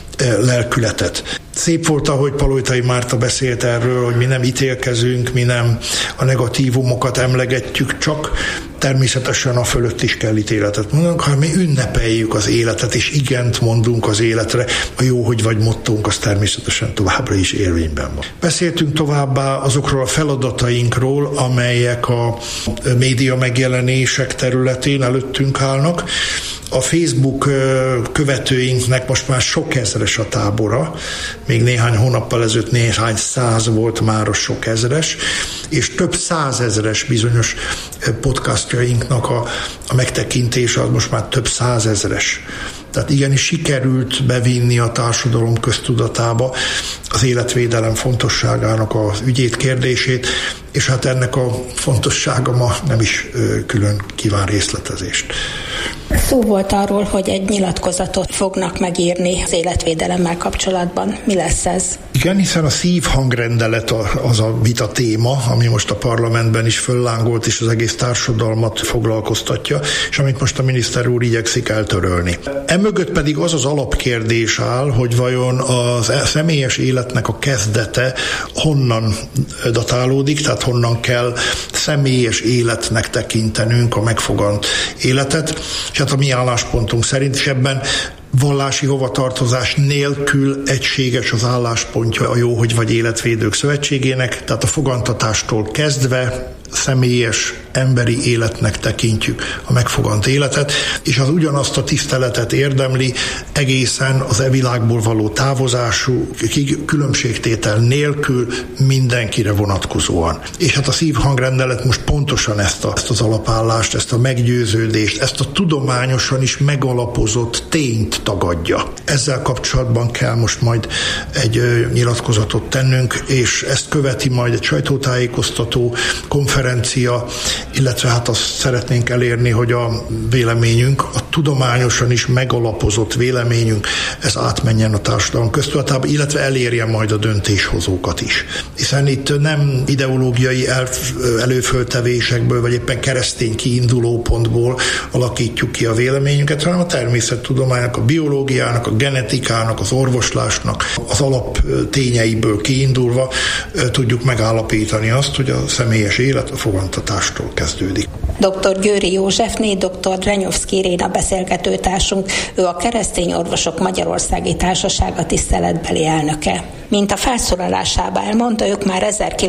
lelkületet. Szép volt, ahogy Palotai Márta beszélt erről, hogy mi nem ítélkezünk, mi nem a negatívumokat emlegetjük, csak természetesen a fölött is kell ítéletet mondanunk, hanem mi ünnepeljük az életet, és igent mondunk az életre. A jó, hogy vagy mottónk, az természetesen továbbra is érvényben van. Beszéltünk továbbá azokról a feladatainkról, amelyek a média megjelenések területén előttünk állnak. A Facebook követőinknek most már sok ezres a tábora, még néhány hónappal ezelőtt néhány száz volt már a sok ezres, és több százezres bizonyos podcastjainknak a megtekintése az most már több százezres. Tehát igenis sikerült bevinni a társadalom köztudatába az életvédelem fontosságának az ügyét, kérdését, és hát ennek a fontossága ma nem is külön kíván részletezést. Szó volt arról, hogy egy nyilatkozatot fognak megírni az életvédelemmel kapcsolatban. Mi lesz ez? Igen, hiszen a szívhangrendelet az a vita téma, ami most a parlamentben is föllángolt, és az egész társadalmat foglalkoztatja, és amit most a miniszter úr igyekszik eltörölni. Emögött pedig az az alapkérdés áll, hogy vajon a személyes életnek a kezdete honnan datálódik, tehát honnan kell személyes életnek tekintenünk a megfogant életet, és hát a mi álláspontunk szerint, és ebben vallási hovatartozás nélkül egységes az álláspontja a Jó, hogy vagy Életvédők Szövetségének, tehát a fogantatástól kezdve személyes emberi életnek tekintjük a megfogant életet, és az ugyanazt a tiszteletet érdemli egészen az világból való távozásukig, különbségtétel nélkül mindenkire vonatkozóan. És hát a szívhangrendelet most pontosan ezt az alapállást, ezt a meggyőződést, ezt a tudományosan is megalapozott tényt tagadja. Ezzel kapcsolatban kell most majd egy nyilatkozatot tennünk, és ezt követi majd egy sajtótájékoztató, konferencia, illetve hát azt szeretnénk elérni, hogy a véleményünk, a tudományosan is megalapozott véleményünk, ez átmenjen a társadalom köztudatába, illetve elérjen majd a döntéshozókat is. Hiszen itt nem ideológiai előföltevésekből, vagy éppen keresztény kiinduló pontból alakítjuk ki a véleményünket, hanem a természettudománynak, a biológiának, a genetikának, az orvoslásnak, az alaptényeiből kiindulva tudjuk megállapítani azt, hogy a személyes élet a fogantatástól kezdődik. Dr. Győri Józsefné, dr. Drenyovszky Iréna beszélgetőtársunk, ő a Keresztény Orvosok Magyarországi Társasága tiszteletbeli elnöke. mint a felszólalásában elmondta, ők már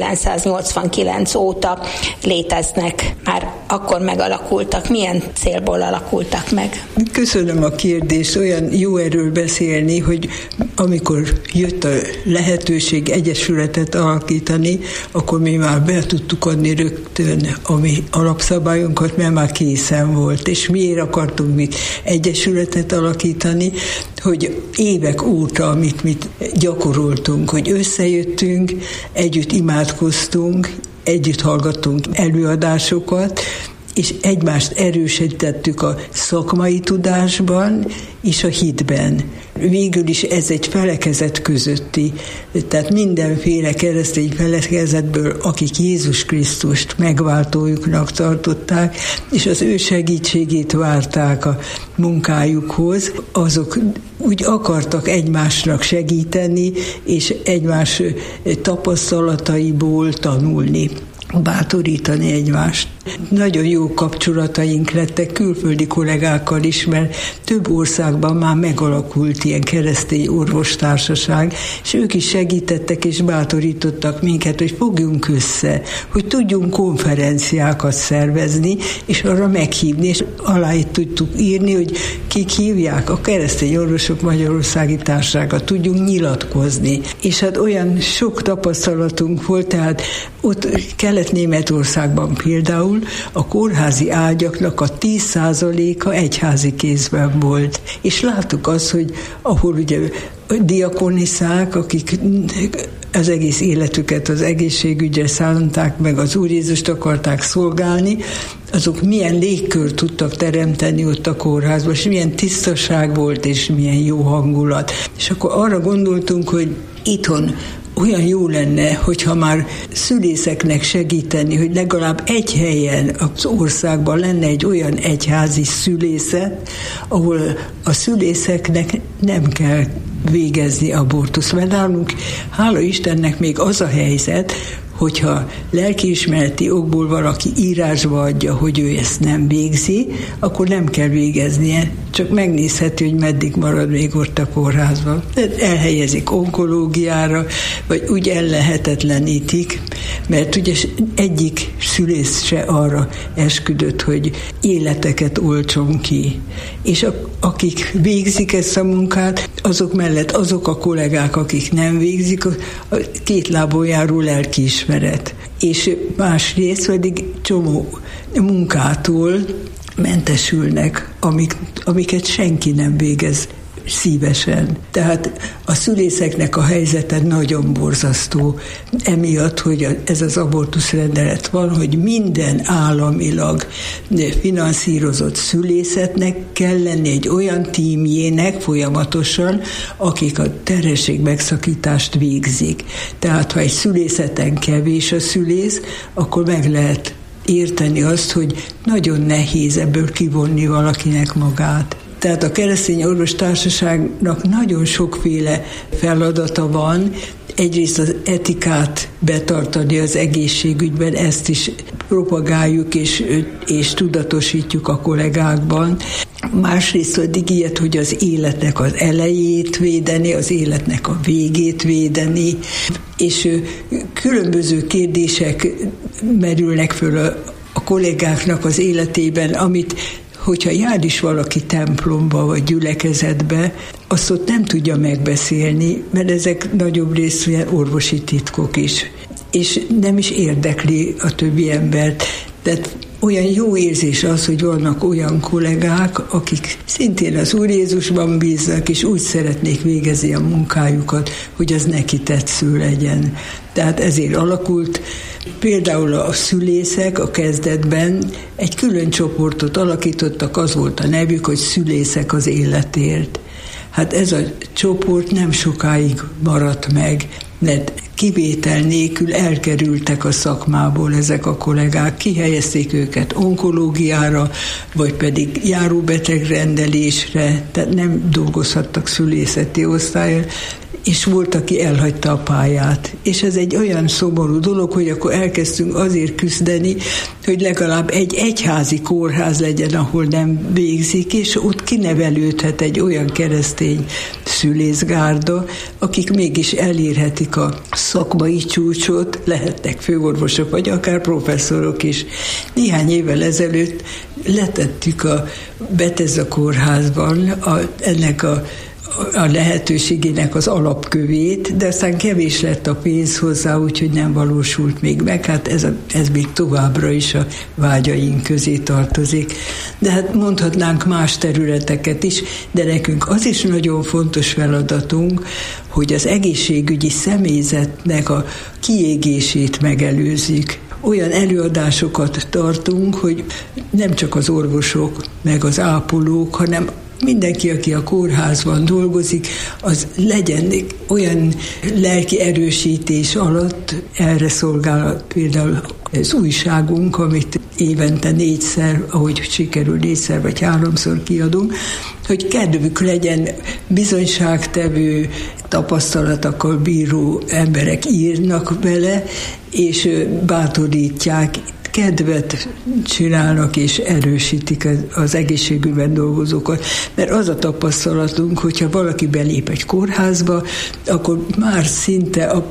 1989 óta léteznek, már akkor megalakultak. Milyen célból alakultak meg? Köszönöm a kérdést, olyan jó erről beszélni, hogy amikor jött a lehetőség egyesületet alakítani, akkor mi már be tudtuk adni rögtön a mi alapszabályunkat, mert már készen volt. És miért akartunk mi egyesületet alakítani? Hogy évek óta, amit gyakoroltunk, hogy összejöttünk, együtt imádkoztunk, együtt hallgattunk előadásokat, és egymást erősítettük a szakmai tudásban és a hitben. Végül is ez egy felekezet közötti, tehát mindenféle keresztény felekezetből, akik Jézus Krisztust megváltójuknak tartották, és az ő segítségét várták a munkájukhoz, azok úgy akartak egymásnak segíteni, és egymás tapasztalataiból tanulni, bátorítani egymást. Nagyon jó kapcsolataink lettek külföldi kollégákkal is, mert több országban már megalakult ilyen keresztény orvostársaság, és ők is segítettek és bátorítottak minket, hogy fogjunk össze, hogy tudjunk konferenciákat szervezni, és arra meghívni, és alá itt tudtuk írni, hogy kik hívják a Keresztény Orvosok Magyarországi Társaságot, tudjunk nyilatkozni. És hát olyan sok tapasztalatunk volt, tehát ott Kelet-Németországban például a kórházi ágyaknak a 10%-a egyházi kézben volt. És láttuk azt, hogy ahol ugye diakoniszák, akik az egész életüket az egészségügyre szánták, meg az Úr Jézust akarták szolgálni, azok milyen légkört tudtak teremteni ott a kórházban, és milyen tisztaság volt, és milyen jó hangulat. És akkor arra gondoltunk, hogy itthon olyan jó lenne, hogyha már szülészeknek segíteni, hogy legalább egy helyen az országban lenne egy olyan egyházi szülészet, ahol a szülészeknek nem kell végezni abortuszt. Mert nálunk, hála Istennek, még az a helyzet, hogyha lelkiismereti okból valaki írásba adja, hogy ő ezt nem végzi, akkor nem kell végeznie, csak megnézheti, hogy meddig marad még ott a kórházban. Elhelyezik onkológiára, vagy úgy ellehetetlenítik, mert ugye egyik szülész se arra esküdött, hogy életeket oltson ki. És akik végzik ezt a munkát, azok mellett azok a kollégák, akik nem végzik, a két lábon járó lelkiismeret. És másrészt pedig csomó munkától mentesülnek, amiket senki nem végez szívesen. Tehát a szülészeknek a helyzete nagyon borzasztó, emiatt, hogy ez az abortuszrendelet van, hogy minden államilag finanszírozott szülészetnek kell lenni egy olyan tímjének folyamatosan, akik a terhesség megszakítást végzik. Tehát ha egy szülészeten kevés a szülész, akkor meg lehet érteni azt, hogy nagyon nehéz ebből kivonni valakinek magát. Tehát a Keresztény Orvostársaságnak nagyon sokféle feladata van. Egyrészt az etikát betartani az egészségügyben, ezt is propagáljuk és tudatosítjuk a kollégákban. Másrészt pedig ilyet, hogy az életnek az elejét védeni, az életnek a végét védeni, és különböző kérdések merülnek föl a kollégáknak az életében, amit hogyha jár is valaki templomba vagy gyülekezetbe, azt ott nem tudja megbeszélni, mert ezek nagyobb részt olyan orvosi titkok is. És nem is érdekli a többi embert. Tehát olyan jó érzés az, hogy vannak olyan kollégák, akik szintén az Úr Jézusban bíznak, és úgy szeretnék végezni a munkájukat, hogy az neki tetsző legyen. Tehát ezért alakult például a szülészek a kezdetben egy külön csoportot alakítottak, az volt a nevük, hogy Szülészek az életért. Hát ez a csoport nem sokáig maradt meg, mert kivétel nélkül elkerültek a szakmából ezek a kollégák, kihelyezték őket onkológiára, vagy pedig járóbetegrendelésre, tehát nem dolgozhattak szülészeti osztályon, és volt, aki elhagyta a pályát. És ez egy olyan szomorú dolog, hogy akkor elkezdtünk azért küzdeni, hogy legalább egy egyházi kórház legyen, ahol nem végzik, és ott kinevelődhet egy olyan keresztény szülészgárda, akik mégis elérhetik a szakmai csúcsot, lehetnek főorvosok, vagy akár professzorok is. Néhány évvel ezelőtt letettük a Bethesda kórházban ennek a lehetőségének az alapkövét, de aztán kevés lett a pénz hozzá, úgyhogy nem valósult még meg. Hát ez még továbbra is a vágyaink közé tartozik. De hát mondhatnánk más területeket is, de nekünk az is nagyon fontos feladatunk, hogy az egészségügyi személyzetnek a kiégését megelőzzük. Olyan előadásokat tartunk, hogy nem csak az orvosok, meg az ápolók, hanem mindenki, aki a kórházban dolgozik, az legyen olyan lelki erősítés alatt, erre szolgál például az újságunk, amit évente 4-szer, ahogy sikerül 4-szer vagy 3-szor kiadunk, hogy kedvük legyen bizonyságtevő, tapasztalatokkal bíró emberek írnak bele, és bátorítják, kedvet csinálnak és erősítik az egészségügyben dolgozókat. Mert az a tapasztalatunk, hogyha valaki belép egy kórházba, akkor már szinte a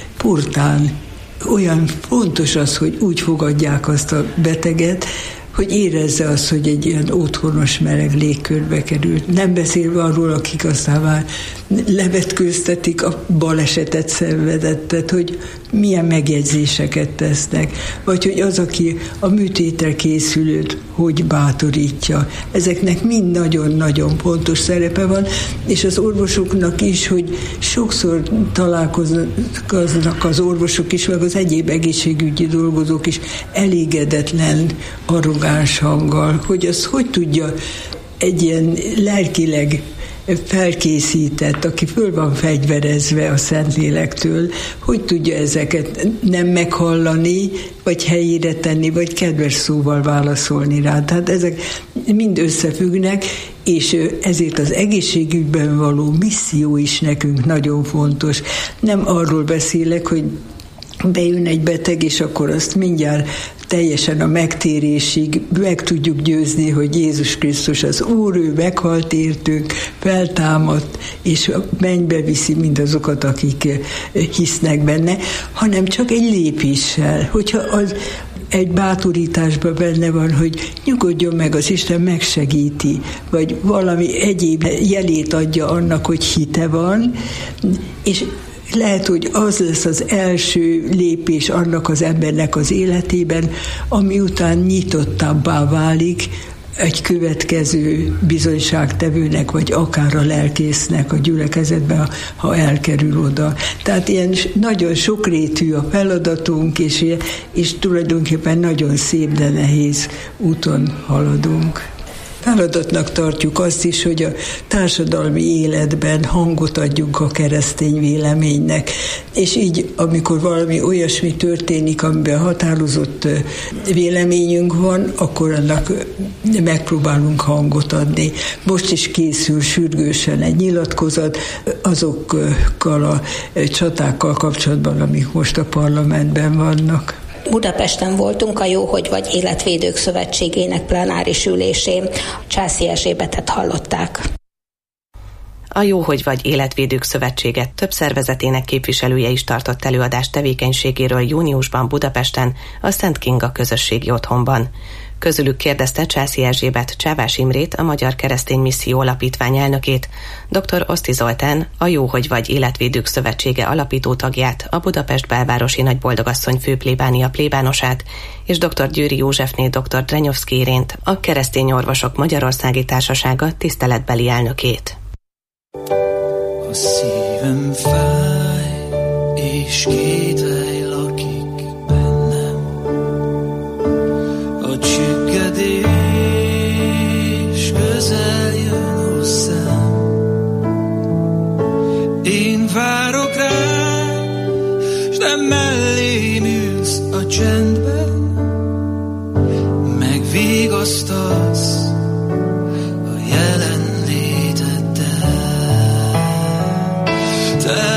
portán olyan fontos az, hogy úgy fogadják azt a beteget, hogy érezze azt, hogy egy ilyen otthonos, meleg légkörbe került. Nem beszélve arról, akik aztán már levetkőztetik a balesetet szenvedettet, hogy milyen megjegyzéseket tesznek, vagy hogy az, aki a műtétre készülőt, hogy bátorítja. Ezeknek mind nagyon-nagyon fontos szerepe van, és az orvosoknak is, hogy sokszor találkoznak az orvosok is, meg az egyéb egészségügyi dolgozók is elégedetlen, arrogáns hanggal, hogy az hogy tudja egy ilyen lelkileg felkészített, aki föl van fegyverezve a Szentlélektől, hogy tudja ezeket nem meghallani, vagy helyére tenni, vagy kedves szóval válaszolni rá. Tehát ezek mind összefüggnek, és ezért az egészségügyben való misszió is nekünk nagyon fontos. Nem arról beszélek, hogy bejön egy beteg, és akkor azt mindjárt teljesen a megtérésig meg tudjuk győzni, hogy Jézus Krisztus az Úr, ő meghalt értünk, feltámadt, és mennybe viszi mindazokat, akik hisznek benne, hanem csak egy lépéssel. Hogyha az egy bátorításban benne van, hogy nyugodjon meg, az Isten megsegíti, vagy valami egyéb jelét adja annak, hogy hite van, és lehet, hogy az lesz az első lépés annak az embernek az életében, ami után nyitottabbá válik egy következő bizonyságtevőnek, vagy akár a lelkésznek a gyülekezetben, ha elkerül oda. Tehát ilyen nagyon sokrétű a feladatunk, és tulajdonképpen nagyon szép, de nehéz úton haladunk. Feladatnak tartjuk azt is, hogy a társadalmi életben hangot adjunk a keresztény véleménynek, és így, amikor valami olyasmi történik, amiben határozott véleményünk van, akkor annak megpróbálunk hangot adni. Most is készül sürgősen egy nyilatkozat azokkal a csatákkal kapcsolatban, amik most a parlamentben vannak. Budapesten voltunk a Jó, hogy vagy Életvédők Szövetségének plenáris ülésén. Császi Erzsébetet hallották. A Jó, hogy vagy Életvédők Szövetsége több szervezetének képviselője is tartott előadást tevékenységéről júniusban Budapesten, a Szent Kinga közösségi otthonban. Közülük kérdezte Császi Erzsébet Csávás Imrét, a Magyar Keresztény Misszió Alapítvány elnökét, dr. Oszti Zoltán, a Jó, hogy vagy Életvédők Szövetsége alapító tagját, a Budapest belvárosi Nagyboldogasszony főplébánia plébánosát, és dr. Győri Józsefné dr. Drenyovszky Irént, a Keresztény Orvosok Magyarországi Társasága tiszteletbeli elnökét. A szívem fáj, és kételj lakik bennem. A csüggedés közel jön hozzám. Én várok rád, s nem mellém ülsz a csendben. Megvigasztalsz a jelenléteddel. Te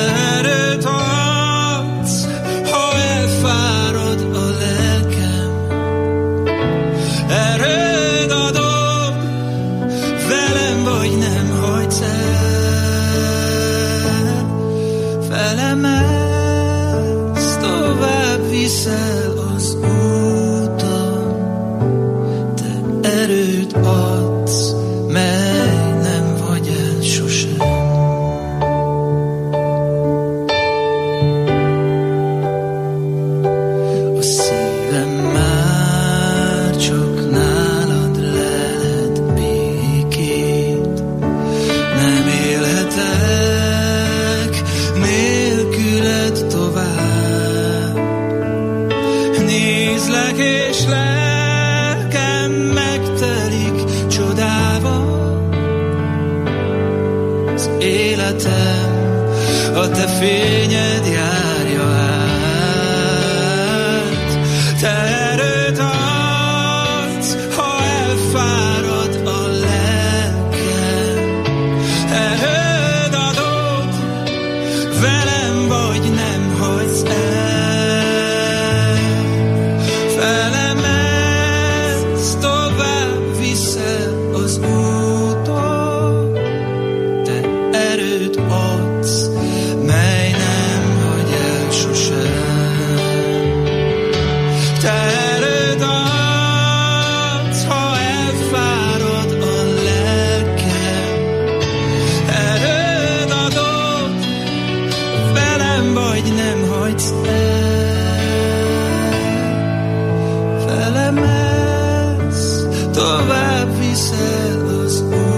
lélek és lelkem megtelik csodával. Az életem a te fényed járja át. Te erőt adsz, ha elfárad a lelkem. Erőd adod, velem vagy nem hagysz el. Felemelsz, tovább viszel az úton. Te erőt adsz, mely nem hagy el sosem. Te erőd adsz, ha elfárad a lelkem. Erőd adod, velem vagy nem hagysz el. Felemelsz, tovább viszel az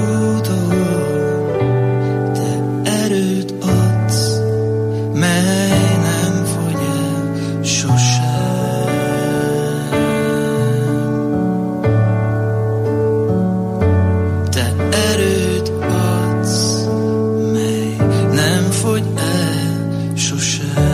úton. Te erőt adsz, mely nem fogy el sosem. Te erőt adsz, mely nem fogy el sosem.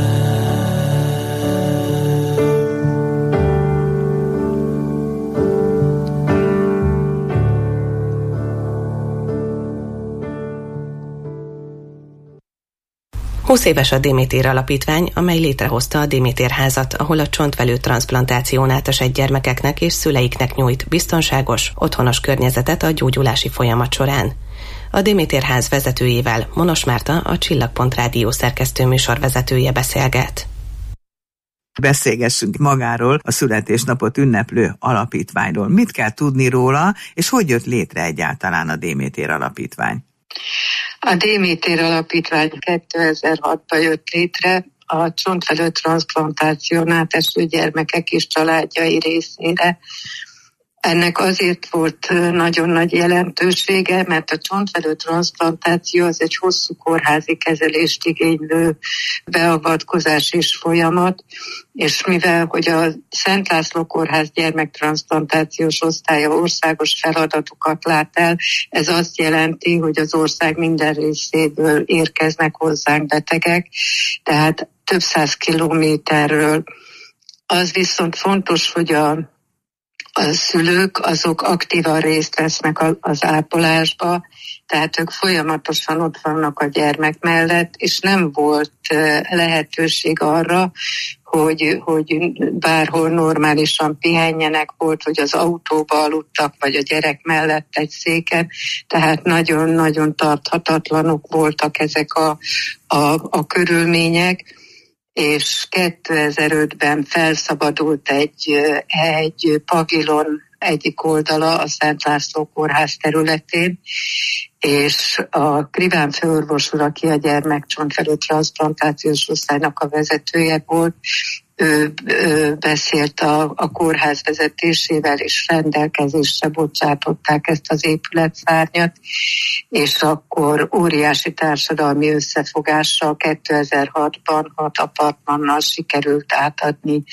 Húsz éves a Démétér Alapítvány, amely létrehozta a Démétér házat, ahol a csontvelő transzplantáción átesett gyermekeknek és szüleiknek nyújt biztonságos, otthonos környezetet a gyógyulási folyamat során. A Démétér ház vezetőjével, Monos Márta, a Csillagpont Rádió szerkesztő műsorvezetője beszélget. Beszélgessünk magáról, a születésnapot ünneplő alapítványról. Mit kell tudni róla, és hogy jött létre egyáltalán a Démétér Alapítvány? A Démétér Alapítvány 2006-ban jött létre a csontvelő transzplantáción áteső gyermekek és családjai részére. Ennek azért volt nagyon nagy jelentősége, mert a csontvelő transzplantáció az egy hosszú kórházi kezelést igénylő beavatkozás és folyamat, és mivel hogy a Szent László Kórház gyermektranszplantációs osztálya országos feladatokat lát el, ez azt jelenti, hogy az ország minden részéből érkeznek hozzánk betegek, tehát több száz kilométerről. Az viszont fontos, hogy a szülők azok aktívan részt vesznek az ápolásba, tehát ők folyamatosan ott vannak a gyermek mellett, és nem volt lehetőség arra, hogy bárhol normálisan pihenjenek, volt, hogy az autóba aludtak, vagy a gyerek mellett egy széken, tehát nagyon-nagyon tarthatatlanok voltak ezek a körülmények, és 2005-ben felszabadult egy pavilon egyik oldala a Szent László Kórház területén, és a Kriván főorvos úr, aki a gyermekcsontvelő transzplantációs osztálynak a vezetője volt, ő beszélt a kórház vezetésével, és rendelkezésre bocsátották ezt az épületszárnyat, és akkor óriási társadalmi összefogással 2006-ban 6 apartmannal sikerült átadni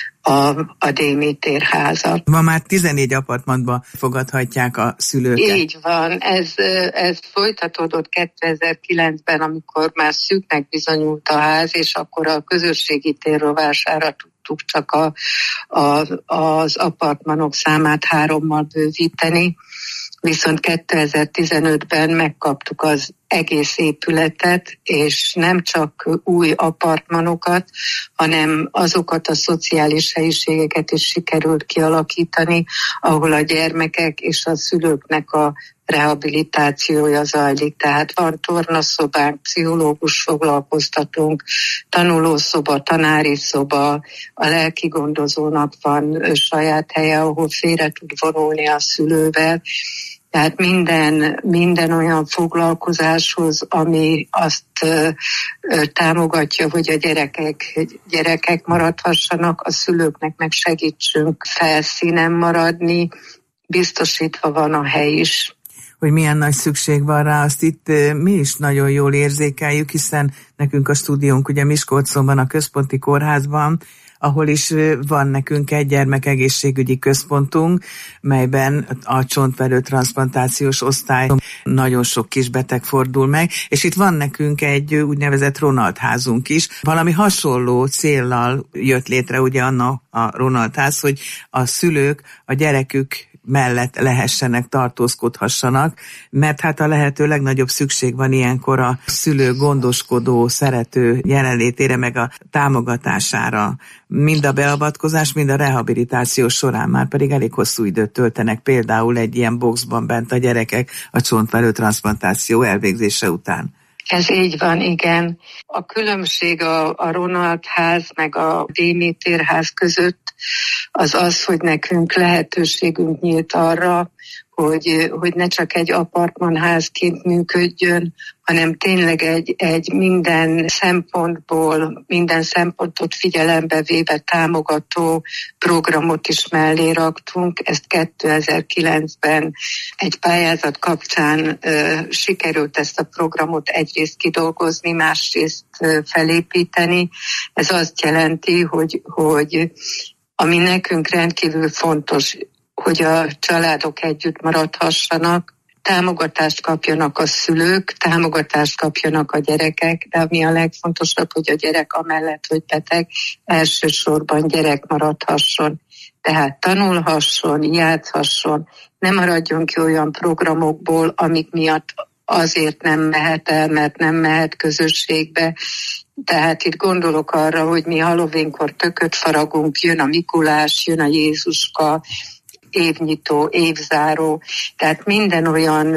a Démétér házat. Ma már 14 apartmanban fogadhatják a szülőket. Így van, ez folytatódott 2009-ben, amikor már szűknek bizonyult a ház, és akkor a közösségi térrovására tudtuk csak az apartmanok számát 3-mal bővíteni. Viszont 2015-ben megkaptuk az egész épületet, és nem csak új apartmanokat, hanem azokat a szociális helyiségeket is sikerült kialakítani, ahol a gyermekek és a szülőknek a rehabilitációja zajlik. Tehát van tornaszobánk, pszichológus foglalkoztatónk, tanulószoba, tanári szoba, a lelki gondozónak van saját helye, ahol félre tud vonulni a szülővel. Tehát minden olyan foglalkozáshoz, ami azt támogatja, hogy a gyerekek maradhassanak, a szülőknek meg segítsünk felszínen maradni, biztosítva van a hely is. Hogy milyen nagy szükség van rá, azt itt mi is nagyon jól érzékeljük, hiszen nekünk a stúdiónk ugye Miskolcon van, a Központi Kórházban, ahol is van nekünk egy gyermekegészségügyi központunk, melyben a csontverő transzplantációs osztály nagyon sok kisbeteg fordul meg, és itt van nekünk egy úgynevezett Ronald házunk is. Valami hasonló céllal jött létre ugye a Ronald ház, hogy a szülők a gyerekük mellett lehessenek, tartózkodhassanak, mert hát a lehető legnagyobb szükség van ilyenkor a szülő gondoskodó, szerető jelenlétére, meg a támogatására. Mind a beavatkozás, mind a rehabilitáció során, már pedig elég hosszú időt töltenek például egy ilyen boxban bent a gyerekek a csontverő transzplantáció elvégzése után. Ez így van, igen. A különbség a Ronald ház meg a Démétér ház között az, hogy nekünk lehetőségünk nyílt arra, hogy ne csak egy apartmanházként működjön, hanem tényleg egy minden szempontot figyelembe véve támogató programot is mellé raktunk. Ezt 2009-ben egy pályázat kapcsán sikerült ezt a programot egyrészt kidolgozni, másrészt felépíteni. Ez azt jelenti, hogy ami nekünk rendkívül fontos, hogy a családok együtt maradhassanak, támogatást kapjanak a szülők, támogatást kapjanak a gyerekek, de ami a legfontosabb, hogy a gyerek amellett, hogy beteg, elsősorban gyerek maradhasson. Tehát tanulhasson, játszhasson, ne maradjon ki olyan programokból, amik miatt azért nem mehet el, mert nem mehet közösségbe. Tehát itt gondolok arra, hogy mi Halloweenkor tököt faragunk, jön a Mikulás, jön a Jézuska, évnyitó, évzáró, tehát minden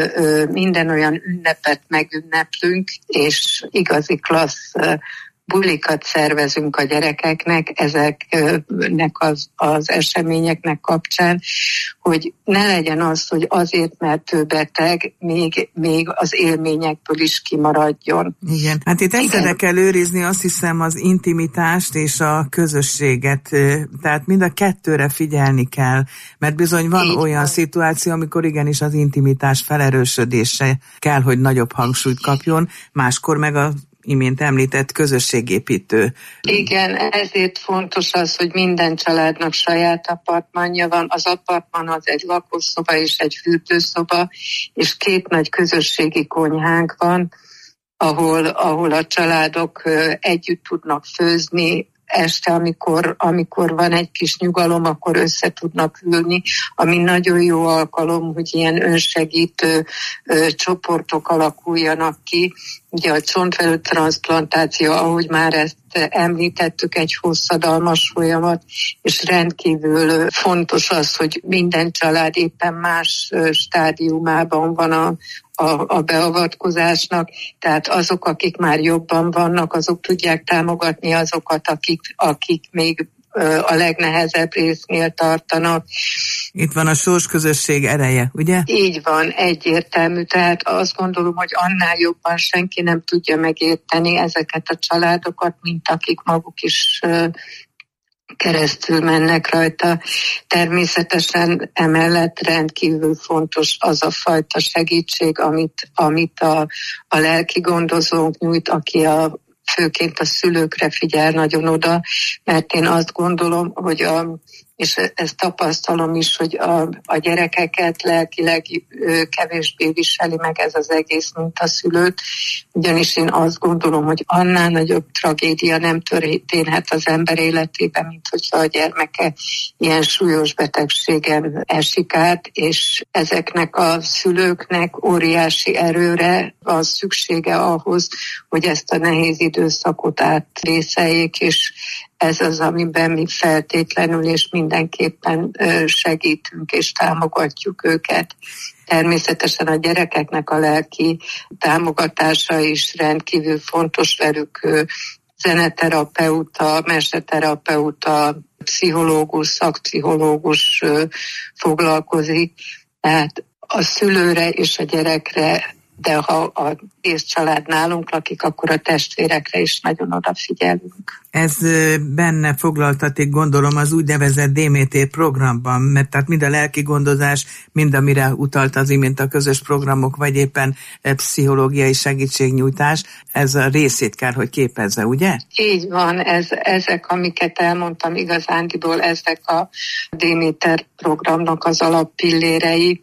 olyan ünnepet megünneplünk, és igazi klassz bulikat szervezünk a gyerekeknek ezeknek az eseményeknek kapcsán, hogy ne legyen az, hogy azért, mert ő beteg, még az élményekből is kimaradjon. Igen, hát itt egyszerre kell őrizni, azt hiszem, az intimitást és a közösséget, tehát mind a kettőre figyelni kell, mert bizony van olyan szituáció, amikor igenis az intimitás felerősödése kell, hogy nagyobb hangsúlyt kapjon, máskor meg a imént említett közösségépítő. Igen, ezért fontos az, hogy minden családnak saját apartmanja van. Az apartman az egy lakószoba és egy fürdőszoba, és 2 nagy közösségi konyhánk van, ahol a családok együtt tudnak főzni. Este, amikor van egy kis nyugalom, akkor össze tudnak ülni, ami nagyon jó alkalom, hogy ilyen önsegítő csoportok alakuljanak ki. Ugye a csontverő transzplantáció, ahogy már ezt említettük, egy hosszadalmas folyamat, és rendkívül fontos az, hogy minden család éppen más stádiumában van a beavatkozásnak, tehát azok, akik már jobban vannak, azok tudják támogatni azokat, akik még a legnehezebb résznél tartanak. Itt van a sorsközösség ereje, ugye? Így van, egyértelmű. Tehát azt gondolom, hogy annál jobban senki nem tudja megérteni ezeket a családokat, mint akik maguk is keresztül mennek rajta. Természetesen emellett rendkívül fontos az a fajta segítség, amit a lelki gondozónk nyújt, aki főként a szülőkre figyel nagyon oda, mert én azt gondolom, hogy és ezt tapasztalom is, hogy a gyerekeket lelkileg kevésbé viseli meg ez az egész, mint a szülőt, ugyanis én azt gondolom, hogy annál nagyobb tragédia nem történhet az ember életében, mint hogyha a gyermeke ilyen súlyos betegségen esik át, és ezeknek a szülőknek óriási erőre van szüksége ahhoz, hogy ezt a nehéz időszakot átrészeljék, és ez az, amiben mi feltétlenül és mindenképpen segítünk és támogatjuk őket. Természetesen a gyerekeknek a lelki támogatása is rendkívül fontos, velük zeneterapeuta, meseterapeuta, pszichológus, szakpszichológus foglalkozik. Tehát a szülőre és a gyerekre de ha a egész család nálunk lakik, akkor a testvérekre is nagyon odafigyelünk. Ez benne foglaltatik, gondolom, az úgynevezett DMT programban, mert tehát mind a lelki gondozás, mind amire utalt az imént a közös programok, vagy éppen pszichológiai segítségnyújtás, ez a részét kell, hogy képezze, ugye? Így van, ezek, amiket elmondtam igazándiból, ezek a Déméter programnak az alappillérei,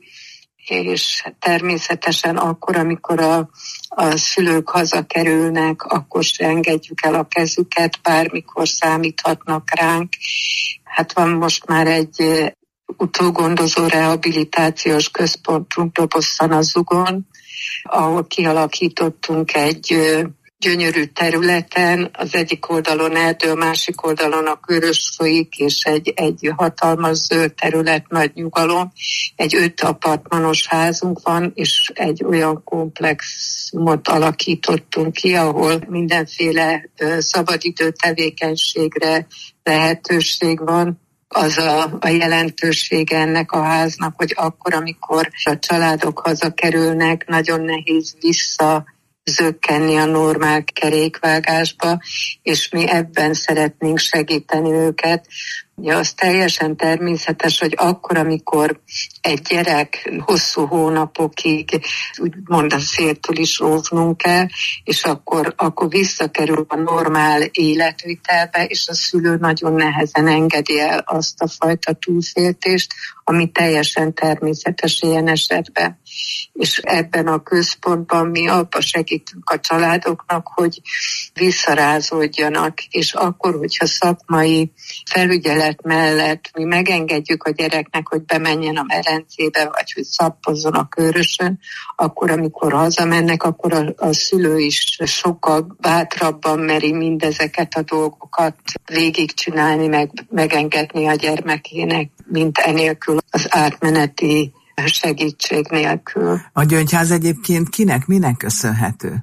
és természetesen akkor, amikor a szülők hazakerülnek, akkor se engedjük el a kezüket, bármikor számíthatnak ránk. Hát van most már egy utógondozó rehabilitációs központunk Doboszanazugon, ahol kialakítottunk egy gyönyörű területen, az egyik oldalon erdő, a másik oldalon a Körös folyik, és egy hatalmas zöld terület, nagy nyugalom. Egy 5 apartmanos házunk van, és egy olyan komplexumot alakítottunk ki, ahol mindenféle szabadidő tevékenységre lehetőség van. Az a jelentősége ennek a háznak, hogy akkor, amikor a családok hazakerülnek, nagyon nehéz visszazökkenni a normál kerékvágásba, és mi ebben szeretnénk segíteni őket. Ja, az teljesen természetes, hogy akkor, amikor egy gyerek hosszú hónapokig úgymond a széltől is óvnunk kell, és akkor visszakerül a normál életvitelbe, és a szülő nagyon nehezen engedi el azt a fajta túlféltést, ami teljesen természetes ilyen esetben. És ebben a központban mi abba segítünk a családoknak, hogy visszarázódjanak, és akkor, hogyha szakmai felügyelet mellett mi megengedjük a gyereknek, hogy bemenjen a medencébe, vagy hogy szappozzon a Körösön, akkor, amikor hazamennek, akkor a szülő is sokkal bátrabban meri mindezeket a dolgokat végigcsinálni, megengedni a gyermekének, mint enélkül az átmeneti segítség nélkül. A gyöngyház egyébként kinek, minek köszönhető?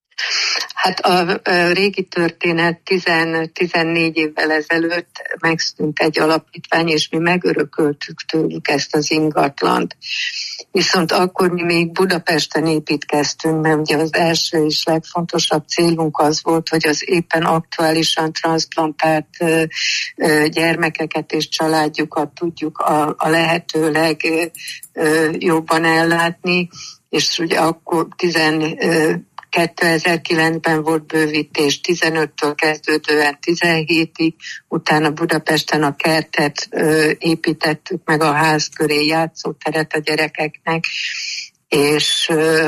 Hát a régi történet 14 évvel ezelőtt megszűnt egy alapítvány, és mi megörököltük tőlük ezt az ingatlant. Viszont akkor mi még Budapesten építkeztünk, mert ugye az első és legfontosabb célunk az volt, hogy az éppen aktuálisan transzplantált gyermekeket és családjukat tudjuk a lehető legjobban ellátni, és ugye akkor 2009-ben volt bővítés, 15-től kezdődően 17-ig, utána Budapesten a kertet építettük meg, a ház köré játszóteret a gyerekeknek, és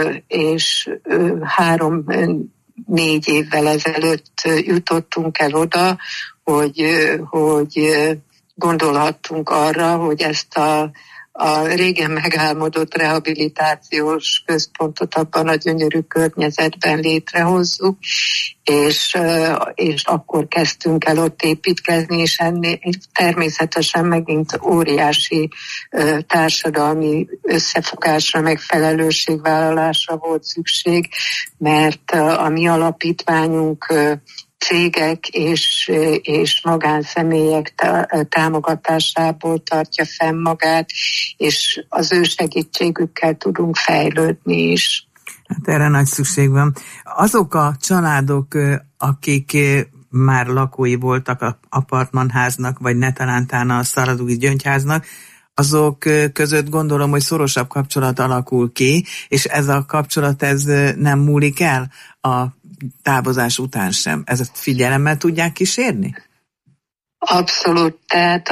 3-4 évvel ezelőtt jutottunk el oda, hogy gondolhattunk arra, hogy ezt a régen megálmodott rehabilitációs központot abban a gyönyörű környezetben létrehozzuk, és akkor kezdtünk el ott építkezni, és ennél természetesen megint óriási társadalmi összefogásra, meg felelősségvállalásra volt szükség, mert a mi alapítványunk cégek és magánszemélyek támogatásából tartja fenn magát, és az ő segítségükkel tudunk fejlődni is. Hát erre nagy szükség van. Azok a családok, akik már lakói voltak a apartmanháznak, vagy netalántán a Szaradugyi Gyöngyháznak, azok között gondolom, hogy szorosabb kapcsolat alakul ki, és ez a kapcsolat nem múlik el a távozás után sem. Ezt figyelemmel tudják kísérni? Abszolút. Tehát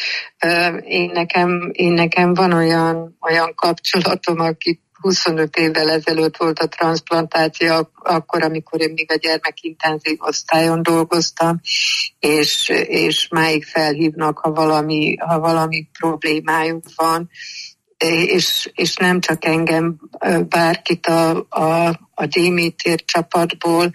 én nekem van olyan kapcsolatom, aki 25 évvel ezelőtt volt a transzplantáció, akkor, amikor én még a gyermekintenzív osztályon dolgoztam, és máig felhívnak, ha valami problémájuk van. És nem csak engem, bárkit a Déméter csapatból,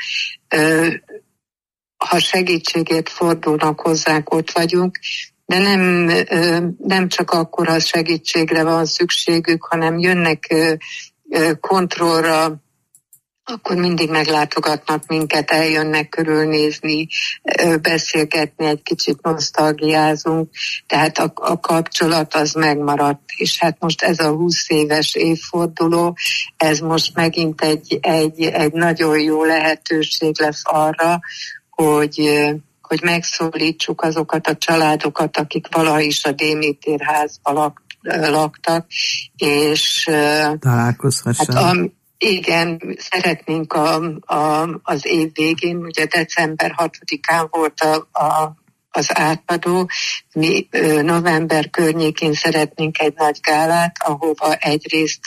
ha segítségért fordulnak hozzánk, ott vagyunk, de nem csak akkor, ha segítségre van szükségük, hanem jönnek kontrollra akkor mindig meglátogatnak minket, eljönnek körülnézni, beszélgetni, egy kicsit nosztalgiázunk, tehát a kapcsolat az megmaradt, és hát most ez a 20 éves évforduló, ez most megint egy nagyon jó lehetőség lesz arra, hogy megszólítsuk azokat a családokat, akik valaha is a Déméter házban laktak, és találkozhassanak. Igen, szeretnénk az év végén, ugye december 6-án volt az átadó, mi november környékén szeretnénk egy nagy gálát, ahova egyrészt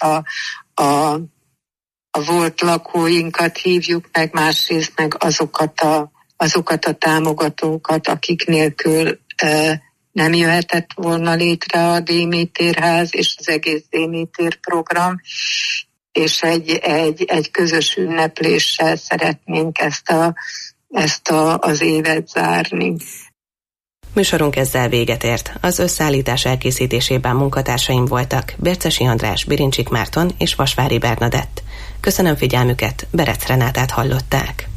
a volt lakóinkat hívjuk meg, másrészt meg azokat a támogatókat, akik nélkül nem jöhetett volna létre a Déméter ház és az egész Déméter program, és egy közös ünnepléssel szeretnénk ezt az évet zárni. Műsorunk ezzel véget ért. Az összeállítás elkészítésében munkatársaim voltak Bércesi András, Birincsik Márton és Vasvári Bernadett. Köszönöm figyelmüket, Berec Renátát hallották.